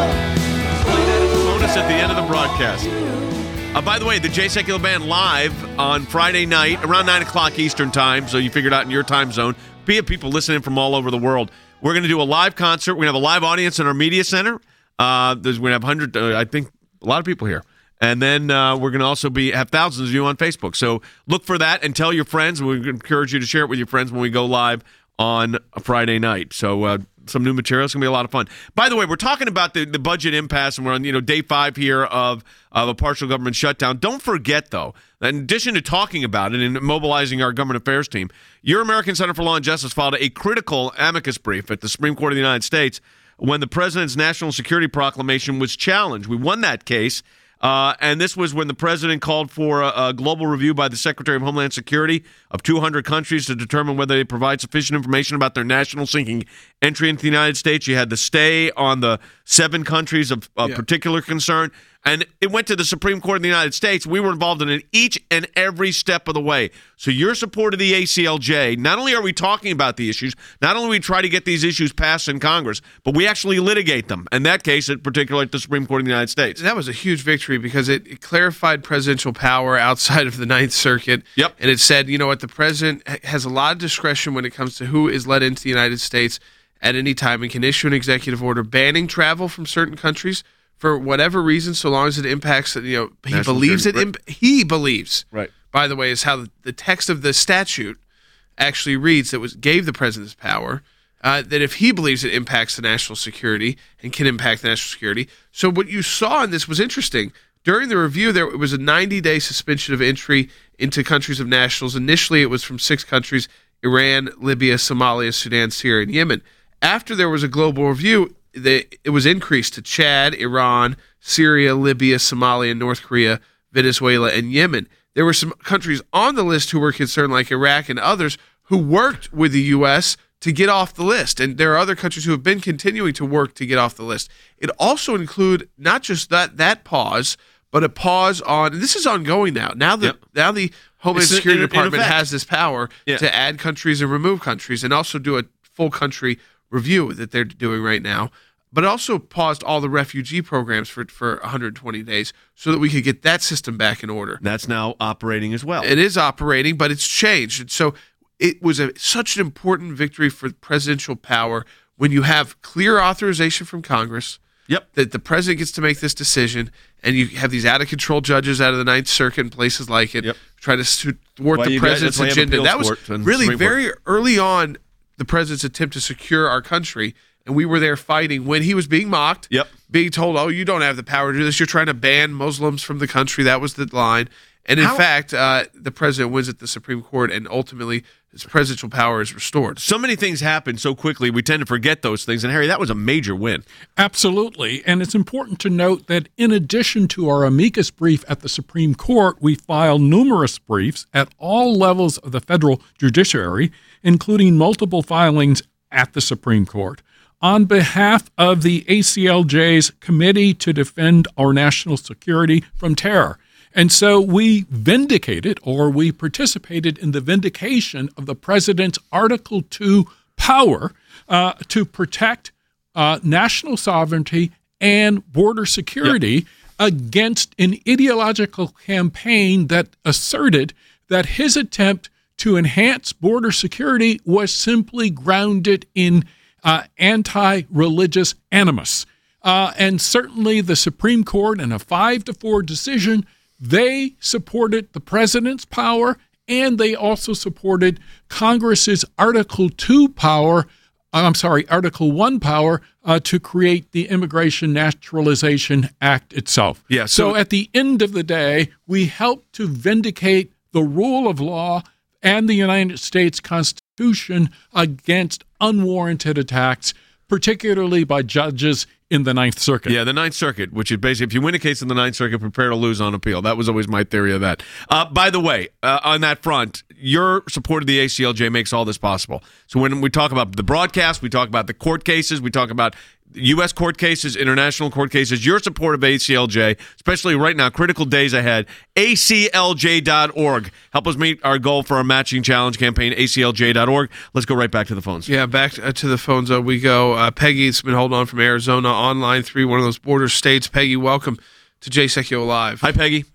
S11: girl?
S1: Bonus at the end of the broadcast. Uh, by the way, the Jay Sekulow Band live on Friday night around nine o'clock Eastern time, so you figured out in your time zone. We have people listening from all over the world. We're going to do a live concert. We're going to have a live audience in our media center. Uh, there's, we're going to have one hundred, uh, I think, a lot of people here. And then uh, we're going to also be have thousands of you on Facebook. So look for that and tell your friends. We encourage you to share it with your friends when we go live on a Friday night. So uh, some new material. It's going to be a lot of fun. By the way, we're talking about the, the budget impasse, and we're on you know day five here of, of a partial government shutdown. Don't forget, though, that in addition to talking about it and mobilizing our government affairs team, your American Center for Law and Justice filed a critical amicus brief at the Supreme Court of the United States when the president's national security proclamation was challenged. We won that case. Uh, and this was when the president called for a, a global review by the Secretary of Homeland Security of two hundred countries to determine whether they provide sufficient information about their national seeking entry into the United States. You had the stay on the seven countries of, of yeah. particular concern. And it went to the Supreme Court of the United States. We were involved in it each and every step of the way. So your support of the A C L J, not only are we talking about the issues, not only do we try to get these issues passed in Congress, but we actually litigate them. In that case, in particular, at the Supreme Court of the United States.
S3: That was a huge victory because it, it clarified presidential power outside of the Ninth Circuit.
S1: Yep.
S3: And it said, you know what, the president has a lot of discretion when it comes to who is let into the United States at any time and can issue an executive order banning travel from certain countries for whatever reason, so long as it impacts, you know, he
S1: National
S3: believes it.
S1: right.
S3: Imp- he believes,
S1: right.
S3: by the way, is how the text of the statute actually reads that was gave the president this power, uh, that if he believes it impacts the national security and can impact the national security. So what you saw in this was interesting. During the review, there it was a ninety-day suspension of entry into countries of nationals. Initially, it was from six countries: Iran, Libya, Somalia, Sudan, Syria, and Yemen. After there was a global review, The, it was increased to Chad, Iran, Syria, Libya, Somalia, North Korea, Venezuela, and Yemen. There were some countries on the list who were concerned, like Iraq and others, who worked with the U S to get off the list. And there are other countries who have been continuing to work to get off the list. It also include not just that that pause, but a pause on, and this is ongoing now. Now the,
S1: yep.
S3: now the Homeland
S1: It's
S3: Security
S1: in, in
S3: Department
S1: effect.
S3: has this power
S1: yeah.
S3: to add countries and remove countries and also do a full country review that they're doing right now. But it also paused all the refugee programs for, for one hundred twenty days so that we could get that system back in order.
S1: That's now operating as well.
S3: It is operating, but it's changed. And so it was a, such an important victory for presidential power when you have clear authorization from Congress,
S1: Yep.
S3: That the president gets to make this decision, and you have these out-of-control judges out of the Ninth Circuit and places like it
S1: Yep.
S3: try to thwart
S1: Well,
S3: the
S1: you guys-
S3: president's
S1: that's why you have
S3: agenda.
S1: appeals
S3: That was
S1: court and
S3: really
S1: Supreme Court.
S3: very early on the president's attempt to secure our country, and we were there fighting when he was being mocked,
S1: Yep.
S3: being told, oh, you don't have the power to do this. You're trying to ban Muslims from the country. That was the line. And in
S1: How-
S3: fact, uh, the president wins at the Supreme Court, and ultimately his presidential power is restored.
S1: So many things happen so quickly, we tend to forget those things. And, Harry, that was a major win.
S4: Absolutely. And it's important to note that in addition to our amicus brief at the Supreme Court, we file numerous briefs at all levels of the federal judiciary, including multiple filings at the Supreme Court. On behalf of the A C L J's Committee to Defend Our National Security from Terror. And so we vindicated, or we participated in the vindication of the president's Article two power uh, to protect uh, national sovereignty and border security yep. against an ideological campaign that asserted that his attempt to enhance border security was simply grounded in uh, anti-religious animus. Uh, and certainly the Supreme Court, in a five to four decision, they supported the president's power, and they also supported Congress's Article two power, I'm sorry, Article one power uh, to create the Immigration Naturalization Act itself.
S1: Yeah, so,
S4: so at the end of the day, we helped to vindicate the rule of law and the United States Constitution against unwarranted attacks, particularly by judges in the Ninth Circuit.
S1: Yeah, the Ninth Circuit, which is basically, if you win a case in the Ninth Circuit, prepare to lose on appeal. That was always my theory of that. Uh, by the way, uh, on that front, your support of the A C L J makes all this possible. So when we talk about the broadcast, we talk about the court cases, we talk about U S court cases, international court cases, your support of A C L J, especially right now, critical days ahead, A C L J dot org. Help us meet our goal for our matching challenge campaign, A C L J dot org. Let's go right back to the phones.
S3: Yeah, back to the phones uh, we go. Uh, Peggy's been holding on from Arizona on line three, one of those border states. Peggy, welcome to Jay Sekulow Live.
S1: Hi, Peggy.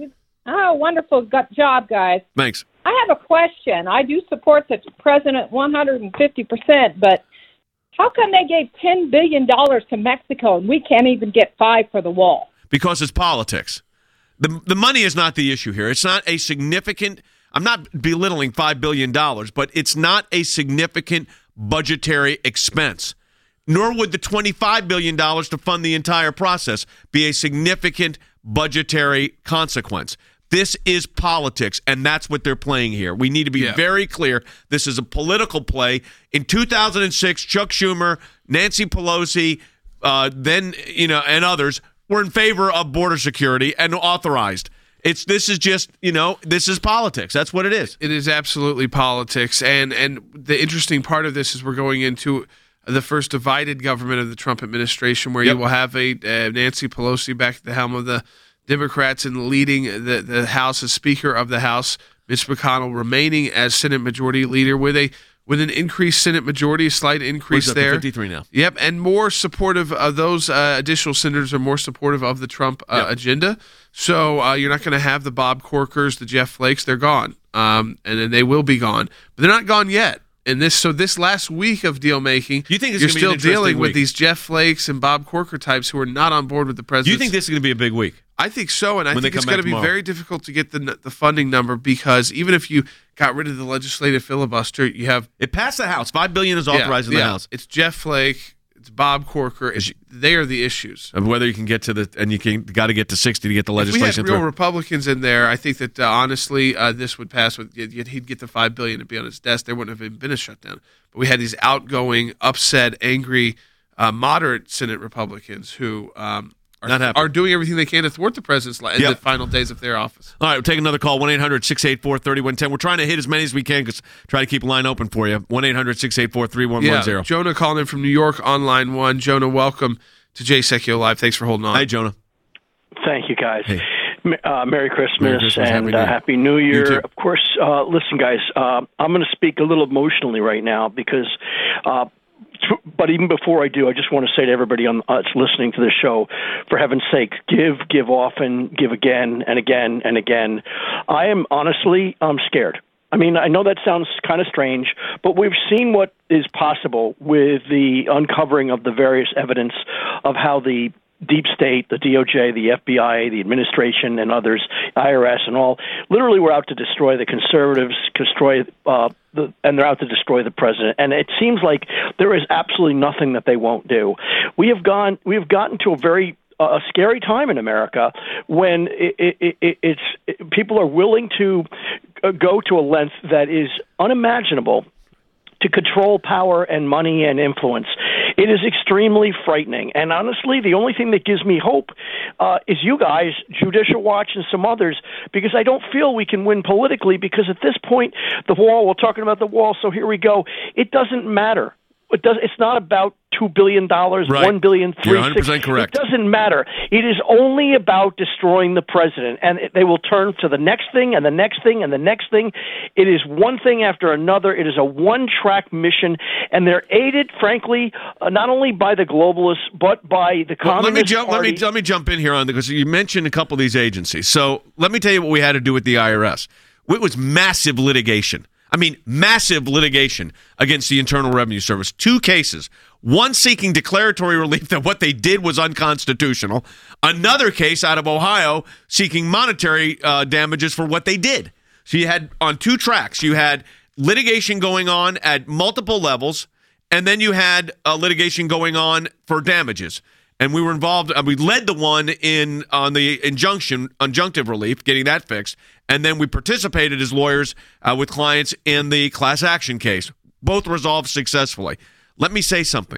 S12: Oh, wonderful gut job, guys.
S1: Thanks.
S12: I have a question. I do support the president one hundred fifty percent, but how come they gave ten billion dollars to Mexico and we can't even get five for the wall?
S1: Because it's politics. The the money is not the issue here. It's not a significant, I'm not belittling five billion dollars, but it's not a significant budgetary expense. Nor would the twenty-five billion dollars to fund the entire process be a significant budgetary consequence. This is politics, and that's what they're playing here. We need to be
S3: yeah.
S1: very clear. This is a political play. In two thousand six, Chuck Schumer, Nancy Pelosi, uh, then you know, and others were in favor of border security and authorized. It's this is just you know this is politics. That's what it is.
S3: It is absolutely politics, and and the interesting part of this is we're going into the first divided government of the Trump administration, where yep. you will have a uh, Nancy Pelosi back at the helm of the Democrats and leading the, the House as Speaker of the House, Mitch McConnell remaining as Senate Majority Leader with a with an increased Senate majority, a slight increase
S1: Where's
S3: there.
S1: fifty-three now.
S3: Yep, and more supportive of those uh, additional senators are more supportive of the Trump uh,
S1: yep.
S3: agenda. So uh, you're not going to have the Bob Corkers, the Jeff Flakes. They're gone, um, and then they will be gone, but they're not gone yet. And this, so this last week of deal making,
S1: you think
S3: you're still
S1: be
S3: dealing with
S1: week?
S3: these Jeff Flakes and Bob Corker types who are not on board with the president.
S1: Do you think this is going to be a big week?
S3: I think so, and I
S1: when
S3: think it's going to be
S1: tomorrow.
S3: very difficult to get the the funding number because even if you got rid of the legislative filibuster, you have
S1: it passed the House. Five billion is authorized
S3: yeah,
S1: in the
S3: yeah.
S1: House.
S3: It's Jeff Flake, it's Bob Corker. It's, they are the issues
S1: of whether you can get to the and you can got to get to sixty to get the legislation
S3: if we had real
S1: through.
S3: Republicans in there, I think that uh, honestly uh, this would pass. With he'd get the five billion and be on his desk. There wouldn't have even been a shutdown. But we had these outgoing, upset, angry, uh, moderate Senate Republicans who. Um, Are, are doing everything they can to thwart the president's in yep. the final days of their office.
S1: All right, we'll take another call, one eight hundred six eight four three one one zero. We're trying to hit as many as we can because try to keep a line open for you. one eight hundred six eight four three one one zero.
S3: Yeah, Jonah calling in from New York on line one. Jonah, welcome to Jay Sekulow Live. Thanks for holding on.
S1: Hi, Jonah.
S13: Thank you, guys.
S1: Hey.
S13: Uh, Merry Christmas,
S1: Merry Christmas
S13: and
S1: Happy, uh,
S13: Happy New Year.
S1: You
S13: Of course, uh, listen, guys, uh, I'm going to speak a little emotionally right now because uh, – but even before I do, I just want to say to everybody on uh, that's listening to the show, for heaven's sake, give, give often, give again and again and again. I am honestly, I'm scared. I mean, I know that sounds kind of strange, but we've seen what is possible with the uncovering of the various evidence of how the deep state, the D O J, the F B I, the administration, and others, I R S and all, literally were out to destroy the conservatives, destroy, uh, the, and they're out to destroy the president. And it seems like there is absolutely nothing that they won't do. We have gone, we have gotten to a very a scary time in America when it, it, it, it's it, people are willing to go to a length that is unimaginable to control power and money and influence. It is extremely frightening. And honestly, the only thing that gives me hope uh, is you guys, Judicial Watch and some others, because I don't feel we can win politically, because at this point, the wall, we're talking about the wall, so here we go. It doesn't matter. It does, it's not about two billion dollars,
S1: right.
S13: one billion dollars,
S1: You're one hundred percent correct.
S13: It doesn't matter. It is only about destroying the president, and they will turn to the next thing and the next thing and the next thing. It is one thing after another. It is a one-track mission, and they're aided, frankly, uh, not only by the globalists, but by the
S1: well,
S13: Communist
S1: let me jump,
S13: Party.
S1: Let me, let me jump in here on because you mentioned a couple of these agencies. So let me tell you what we had to do with the I R S. It was massive litigation. I mean, massive litigation against the Internal Revenue Service. Two cases. One seeking declaratory relief that what they did was unconstitutional. Another case out of Ohio seeking monetary uh, damages for what they did. So you had, on two tracks, you had litigation going on at multiple levels, and then you had uh, litigation going on for damages. And we were involved, uh, we led the one in on the injunction, injunctive relief, getting that fixed. And then we participated as lawyers uh, with clients in the class action case. Both resolved successfully. Let me say something.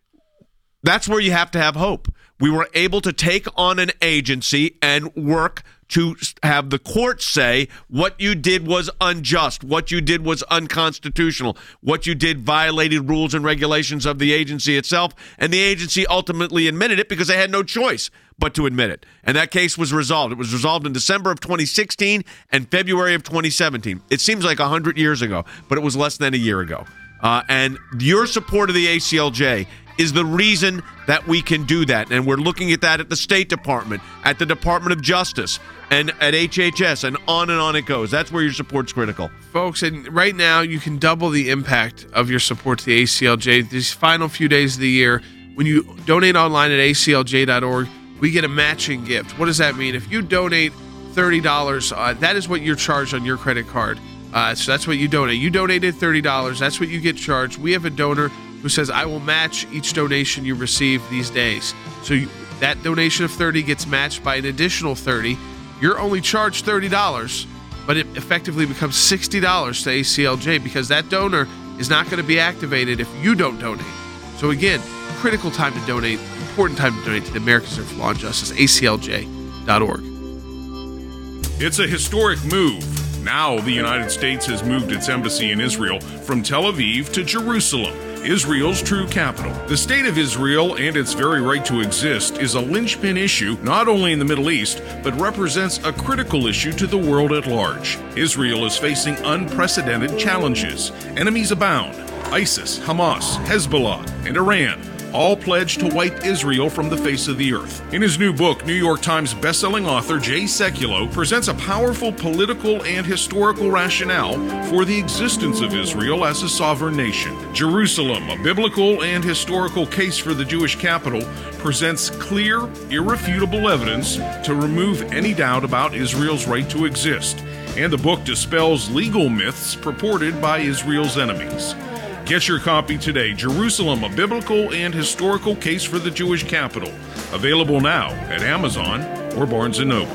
S1: That's where you have to have hope. We were able to take on an agency and work to have the court say what you did was unjust, what you did was unconstitutional, what you did violated rules and regulations of the agency itself, and the agency ultimately admitted it because they had no choice but to admit it. And that case was resolved. It was resolved in December of twenty sixteen and February of twenty seventeen. It seems like one hundred years ago, but it was less than a year ago. Uh, and your support of the A C L J is the reason that we can do that. And we're looking at that at the State Department, at the Department of Justice, and at H H S, and on and on it goes. That's where your support's critical.
S3: Folks, and right now you can double the impact of your support to the A C L J. These final few days of the year, when you donate online at A C L J dot org, we get a matching gift. What does that mean? If you donate thirty dollars, uh, that is what you're charged on your credit card. Uh, so that's what you donate. You donated thirty dollars. That's what you get charged. We have a donor who says, I will match each donation you receive these days. So you, that donation of thirty gets matched by an additional thirty. You're only charged thirty dollars, but it effectively becomes sixty dollars to A C L J because that donor is not going to be activated if you don't donate. So again, critical time to donate, important time to donate to the American Center for Law and Justice, A C L J dot org.
S5: It's a historic move. Now the United States has moved its embassy in Israel from Tel Aviv to Jerusalem, Israel's true capital. The state of Israel and its very right to exist is a linchpin issue not only in the Middle East, but represents a critical issue to the world at large. Israel is facing unprecedented challenges. Enemies abound. ISIS, Hamas, Hezbollah, and Iran all pledged to wipe Israel from the face of the earth. In his new book, New York Times bestselling author Jay Sekulow presents a powerful political and historical rationale for the existence of Israel as a sovereign nation. Jerusalem, a biblical and historical case for the Jewish capital, presents clear, irrefutable evidence to remove any doubt about Israel's right to exist. And the book dispels legal myths purported by Israel's enemies. Get your copy today, Jerusalem, a biblical and historical case for the Jewish capital. Available now at Amazon or Barnes and Noble.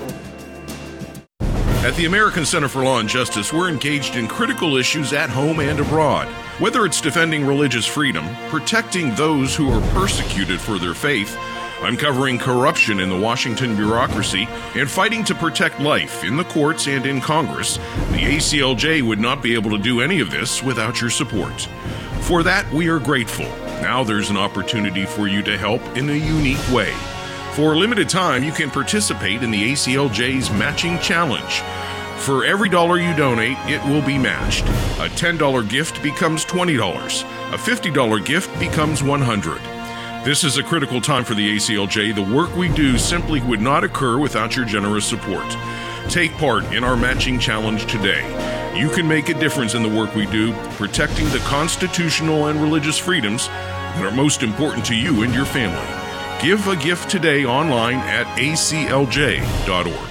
S5: At the American Center for Law and Justice, we're engaged in critical issues at home and abroad. Whether it's defending religious freedom, protecting those who are persecuted for their faith, uncovering corruption in the Washington bureaucracy, and fighting to protect life in the courts and in Congress, the A C L J would not be able to do any of this without your support. For that, we are grateful. Now there's an opportunity for you to help in a unique way. For a limited time, you can participate in the A C L J's Matching Challenge. For every dollar you donate, it will be matched. A ten dollars gift becomes twenty dollars. A fifty dollars gift becomes one hundred dollars. This is a critical time for the A C L J. The work we do simply would not occur without your generous support. Take part in our matching challenge today. You can make a difference in the work we do, protecting the constitutional and religious freedoms that are most important to you and your family. Give a gift today online at a c l j dot org.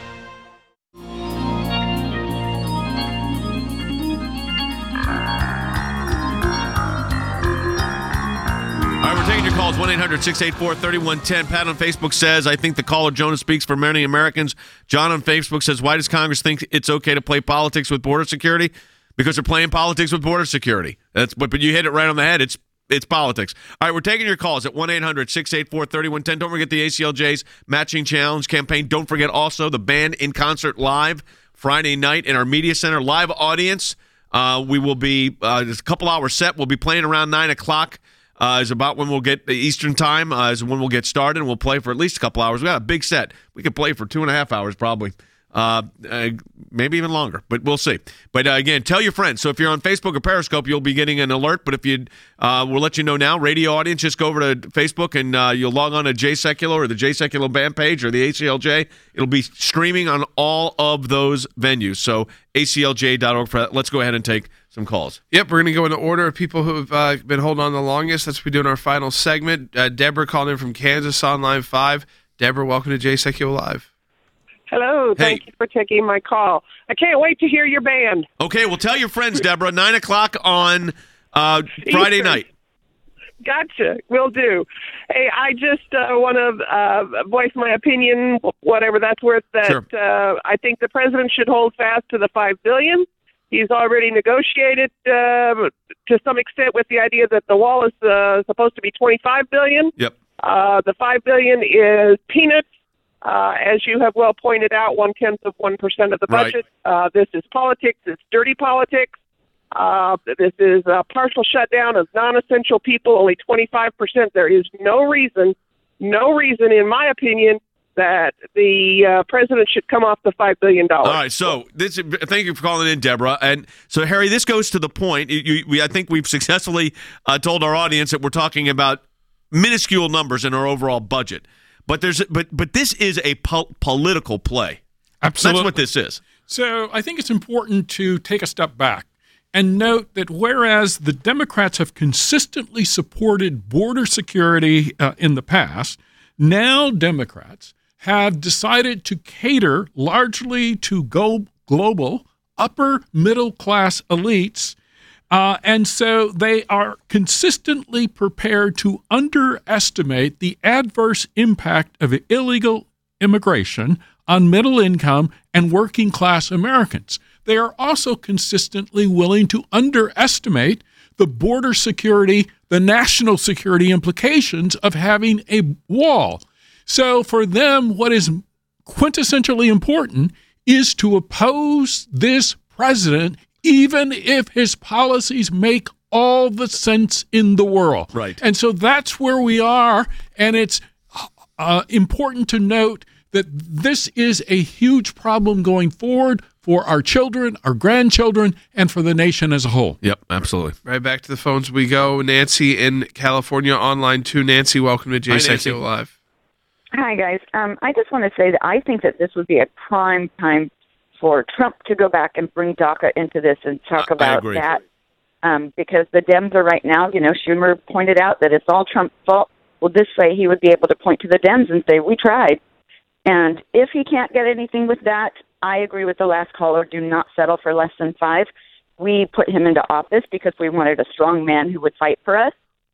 S1: Taking your calls, one eight hundred six eight four three one one zero. Pat on Facebook says, I think the caller Jonah speaks for many Americans. John on Facebook says, why does Congress think it's okay to play politics with border security? Because they're playing politics with border security. That's but, but you hit it right on the head. It's it's politics. All right, we're taking your calls at one eight hundred six eight four three one one zero. Don't forget the A C L J's Matching Challenge campaign. Don't forget also the band in concert live Friday night in our media center. Live audience. Uh, we will be, uh, a couple hours set. We'll be playing around nine o'clock. Uh, is about when we'll get the Eastern time, uh, is when we'll get started, and we'll play for at least a couple hours. We got a big set. We could play for two and a half hours probably, uh, uh, maybe even longer, but we'll see. But uh, again, tell your friends. So if you're on Facebook or Periscope, you'll be getting an alert. But if you, uh, we'll let you know now. Radio audience, just go over to Facebook and uh, you'll log on to Jay Sekulow or the Jay Sekulow band page or the A C L J. It'll be streaming on all of those venues. So A C L J dot org for that. Let's go ahead and take some calls.
S3: Yep, we're going to go in order of people who have uh, been holding on the longest. That's what we do in our final segment. Uh, Deborah called in from Kansas on line five. Deborah, welcome to Jay Sekulow Live.
S14: Hello, thank
S1: Hey.
S14: you for taking my call. I can't wait to hear your band.
S1: Okay, well, tell your friends, Deborah, nine o'clock on uh, Friday
S14: Eastern.
S1: night.
S14: Gotcha, will do. Hey, I just uh, want to uh, voice my opinion, whatever that's worth, that
S1: Sure.
S14: uh, I think the president should hold fast to the five billion dollars. He's already negotiated uh, to some extent with the idea that the wall is uh, supposed to be twenty-five billion dollars.
S1: Yep.
S14: Uh, the five billion dollars is peanuts. Uh, as you have well pointed out, one-tenth of one percent of the
S1: Right.
S14: budget. Uh, this is politics. It's dirty politics. Uh, this is a partial shutdown of non-essential people, only twenty-five percent. There is no reason, no reason, in my opinion, that the uh, president should come off the five billion dollars.
S1: All right, so this. Thank you for calling in, Deborah. And so, Harry, this goes to the point. You, you, we, I think we've successfully uh, told our audience that we're talking about minuscule numbers in our overall budget. But there's, but but this is a po- political play.
S4: Absolutely.
S1: That's what this is.
S4: So I think it's important to take a step back and note that whereas the Democrats have consistently supported border security uh, in the past, now Democrats have decided to cater largely to go global upper middle class elites. Uh, and so they are consistently prepared to underestimate the adverse impact of illegal immigration on middle income and working class Americans. They are also consistently willing to underestimate the border security, the national security implications of having a wall. So for them, what is quintessentially important is to oppose this president, even if his policies make all the sense in the world.
S1: Right.
S4: And so that's where we are, and it's uh, important to note that this is a huge problem going forward for our children, our grandchildren, and for the nation as a whole.
S1: Yep, absolutely.
S3: Right back to the phones we go. Nancy in California online too. Nancy, welcome to Jay
S1: Hi, Nancy.
S3: Sekulow Live.
S15: Hi, guys. Um, I just want to say that I think that this would be a prime time for Trump to go back and bring DACA into this and talk
S1: I
S15: about
S1: agree.
S15: that. Um, because the Dems are right now, you know, Schumer pointed out that it's all Trump's fault. Well, this way he would be able to point to the Dems and say, we tried. And if he can't get anything with that, I agree with the last caller. Do not settle for less than five. We put him into office because we wanted a strong man who would fight for us.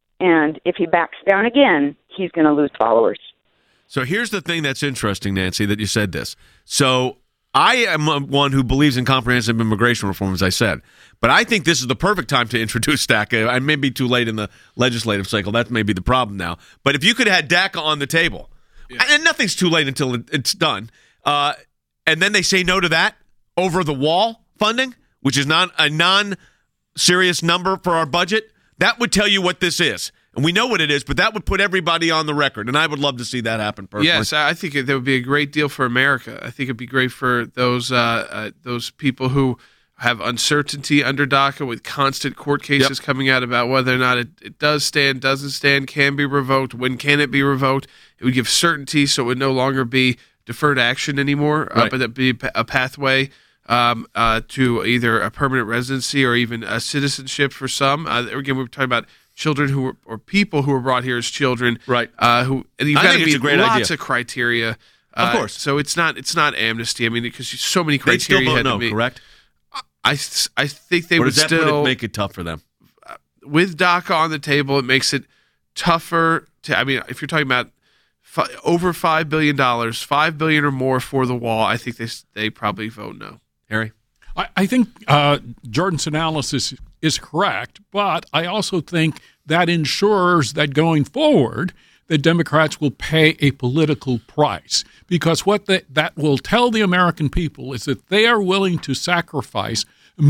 S15: And if he backs down again, he's going to lose followers.
S1: So here's the thing that's interesting, Nancy, that you said this. So I am one who believes in comprehensive immigration reform, as I said. But I think this is the perfect time to introduce DACA. I may be too late in the legislative cycle. That may be the problem now. But if you could have DACA on the table, yeah. and nothing's too late until it's done, uh, and then they say no to that over the wall funding, which is not a non-serious number for our budget, that would tell you what this is. And we know what it is, but that would put everybody on the record, and I would love to see that happen personally.
S3: Yes, I think it, that would be a great deal for America. I think it'd be great for those uh, uh, those people who have uncertainty under DACA with constant court cases yep. coming out about whether or not it, it does stand, doesn't stand, can be revoked, when can it be revoked. It would give certainty so it would no longer be deferred action anymore,
S1: right.
S3: uh, but it'd be a pathway um, uh, to either a permanent residency or even a citizenship for some. Uh, again, we were talking about children who were, or people who were brought here as children,
S1: right?
S3: Uh, who and you've
S1: I
S3: got
S1: think
S3: to
S1: it's
S3: meet
S1: a great
S3: lots
S1: idea.
S3: of criteria.
S1: Of
S3: Uh,
S1: course.
S3: So it's not it's not amnesty. I mean, because so many
S1: They
S3: criteria
S1: still
S3: you
S1: vote
S3: had
S1: no,
S3: to meet.
S1: correct?
S3: I, I think they
S1: or
S3: would
S1: does that put
S3: still
S1: it, make it tough for them?
S3: with DACA on the table. It makes it tougher to. I mean, if you're talking about fi- over five billion dollars, five billion or more for the wall, I think they s- they probably vote no.
S1: Harry,
S4: I, I think uh, Jordan's analysis is correct, but I also think that ensures that going forward, the Democrats will pay a political price, because what they, that will tell the American people is that they are willing to sacrifice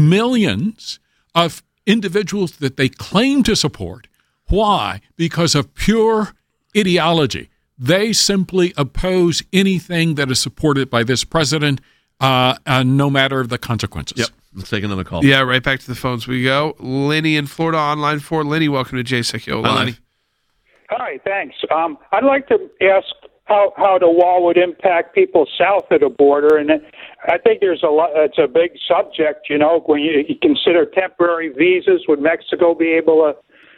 S4: millions of individuals that they claim to support. Why? Because of pure ideology. They simply oppose anything that is supported by this president, uh, and no matter the consequences.
S1: Yep. Let's take another call.
S3: Yeah, right back to the phones we go. Lenny in Florida on line four. Lenny, welcome to Jay Sekulow
S1: Hi,
S3: Live.
S1: Lenny.
S16: Hi, thanks. Um, I'd like to ask how, how the wall would impact people south of the border, and I think there's a lot. It's a big subject, you know. When you, you consider temporary visas, would Mexico be able to?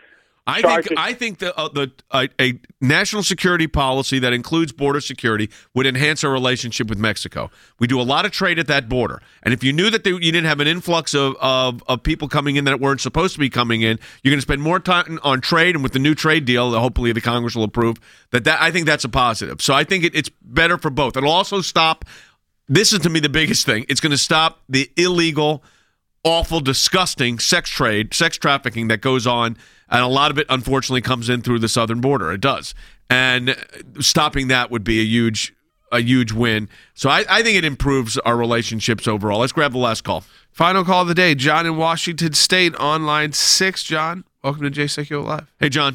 S1: I
S16: charge
S1: think
S16: it-
S1: I think the uh, the uh, a national security policy that includes border security would enhance our relationship with Mexico. We do a lot of trade at that border, and if you knew that they, you didn't have an influx of, of of people coming in that weren't supposed to be coming in, you're going to spend more time on trade. And with the new trade deal that hopefully the Congress will approve, that, that I think that's a positive. So I think it, it's better for both. It'll also stop. This is to me the biggest thing. It's going to stop the illegal, awful, disgusting sex trade, sex trafficking that goes on. And a lot of it, unfortunately, comes in through the southern border. It does. And stopping that would be a huge a huge win. So I, I think it improves our relationships overall. Let's grab the last call.
S3: Final call of the day. John in Washington State on line six. John, welcome to Jay Sekulow Live.
S1: Hey, John.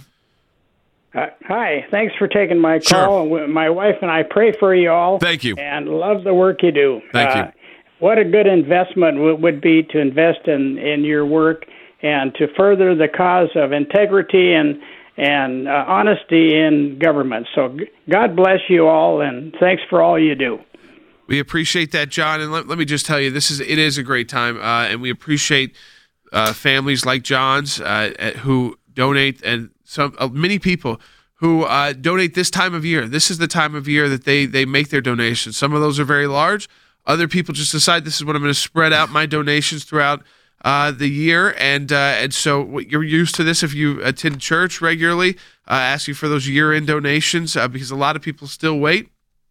S17: Uh, hi, thanks for taking my
S1: Sure.
S17: call. My wife and I pray for you all.
S1: Thank you.
S17: And love the work you do.
S1: Thank
S17: uh,
S1: you.
S17: What a good investment w- would be to invest in, in your work and to further the cause of integrity and and uh, honesty in government. So g- God bless you all, and thanks for all you do.
S3: We appreciate that, John. And let, let me just tell you, this is it is a great time, uh, and we appreciate uh, families like John's uh, who donate, and some uh, many people who uh, donate this time of year. This is the time of year that they they make their donations. Some of those are very large. Other people just decide this is what I'm going to spread out my donations throughout uh, the year, and uh, and so what you're used to this if you attend church regularly. Uh, ask you for those year-end donations uh, because a lot of people still wait.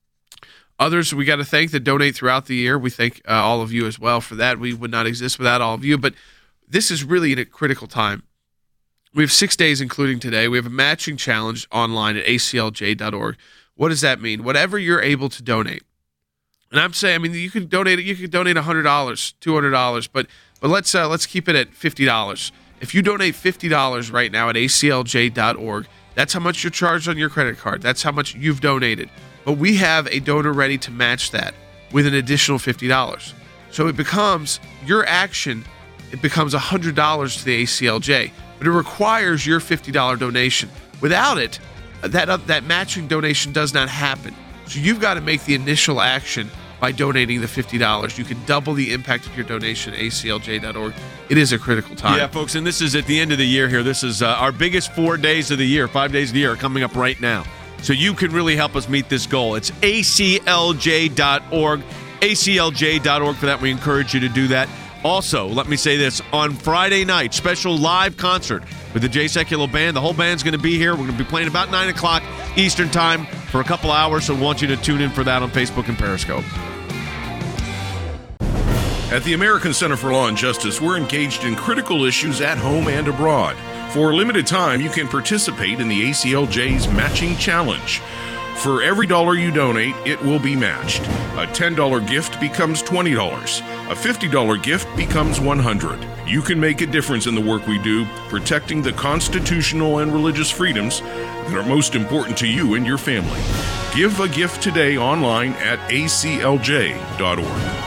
S3: Others we got to thank that donate throughout the year. We thank uh, all of you as well for that. We would not exist without all of you. But this is really a critical time. We have six days, including today. We have a matching challenge online at A C L J dot org. What does that mean? Whatever you're able to donate. And I'm saying, I mean, you can donate. You can donate one hundred dollars, two hundred dollars, but but let's uh, let's keep it at fifty dollars. If you donate fifty dollars right now at A C L J dot org, that's how much you're charged on your credit card. That's how much you've donated. But we have a donor ready to match that with an additional fifty dollars. So it becomes your action. It becomes one hundred dollars to the A C L J, but it requires your fifty dollars donation. Without it, that uh, that matching donation does not happen. So you've got to make the initial action by donating the fifty dollars. You can double the impact of your donation at A C L J dot org. It is a critical time.
S1: Yeah, folks, and this is at the end of the year here. This is uh, our biggest four days of the year, five days of the year are coming up right now. So you can really help us meet this goal. It's A C L J dot org, A C L J dot org. For that, we encourage you to do that. Also, let me say this, on Friday night, special live concert with the Jay Sekulow Band. The whole band's going to be here. We're going to be playing about nine o'clock Eastern Time for a couple hours, so we want you to tune in for that on Facebook and Periscope.
S5: At the American Center for Law and Justice, we're engaged in critical issues at home and abroad. For a limited time, you can participate in the A C L J's Matching Challenge. For every dollar you donate, it will be matched. A ten dollars gift becomes twenty dollars. A fifty dollars gift becomes one hundred dollars. You can make a difference in the work we do, protecting the constitutional and religious freedoms that are most important to you and your family. Give a gift today online at A C L J dot org.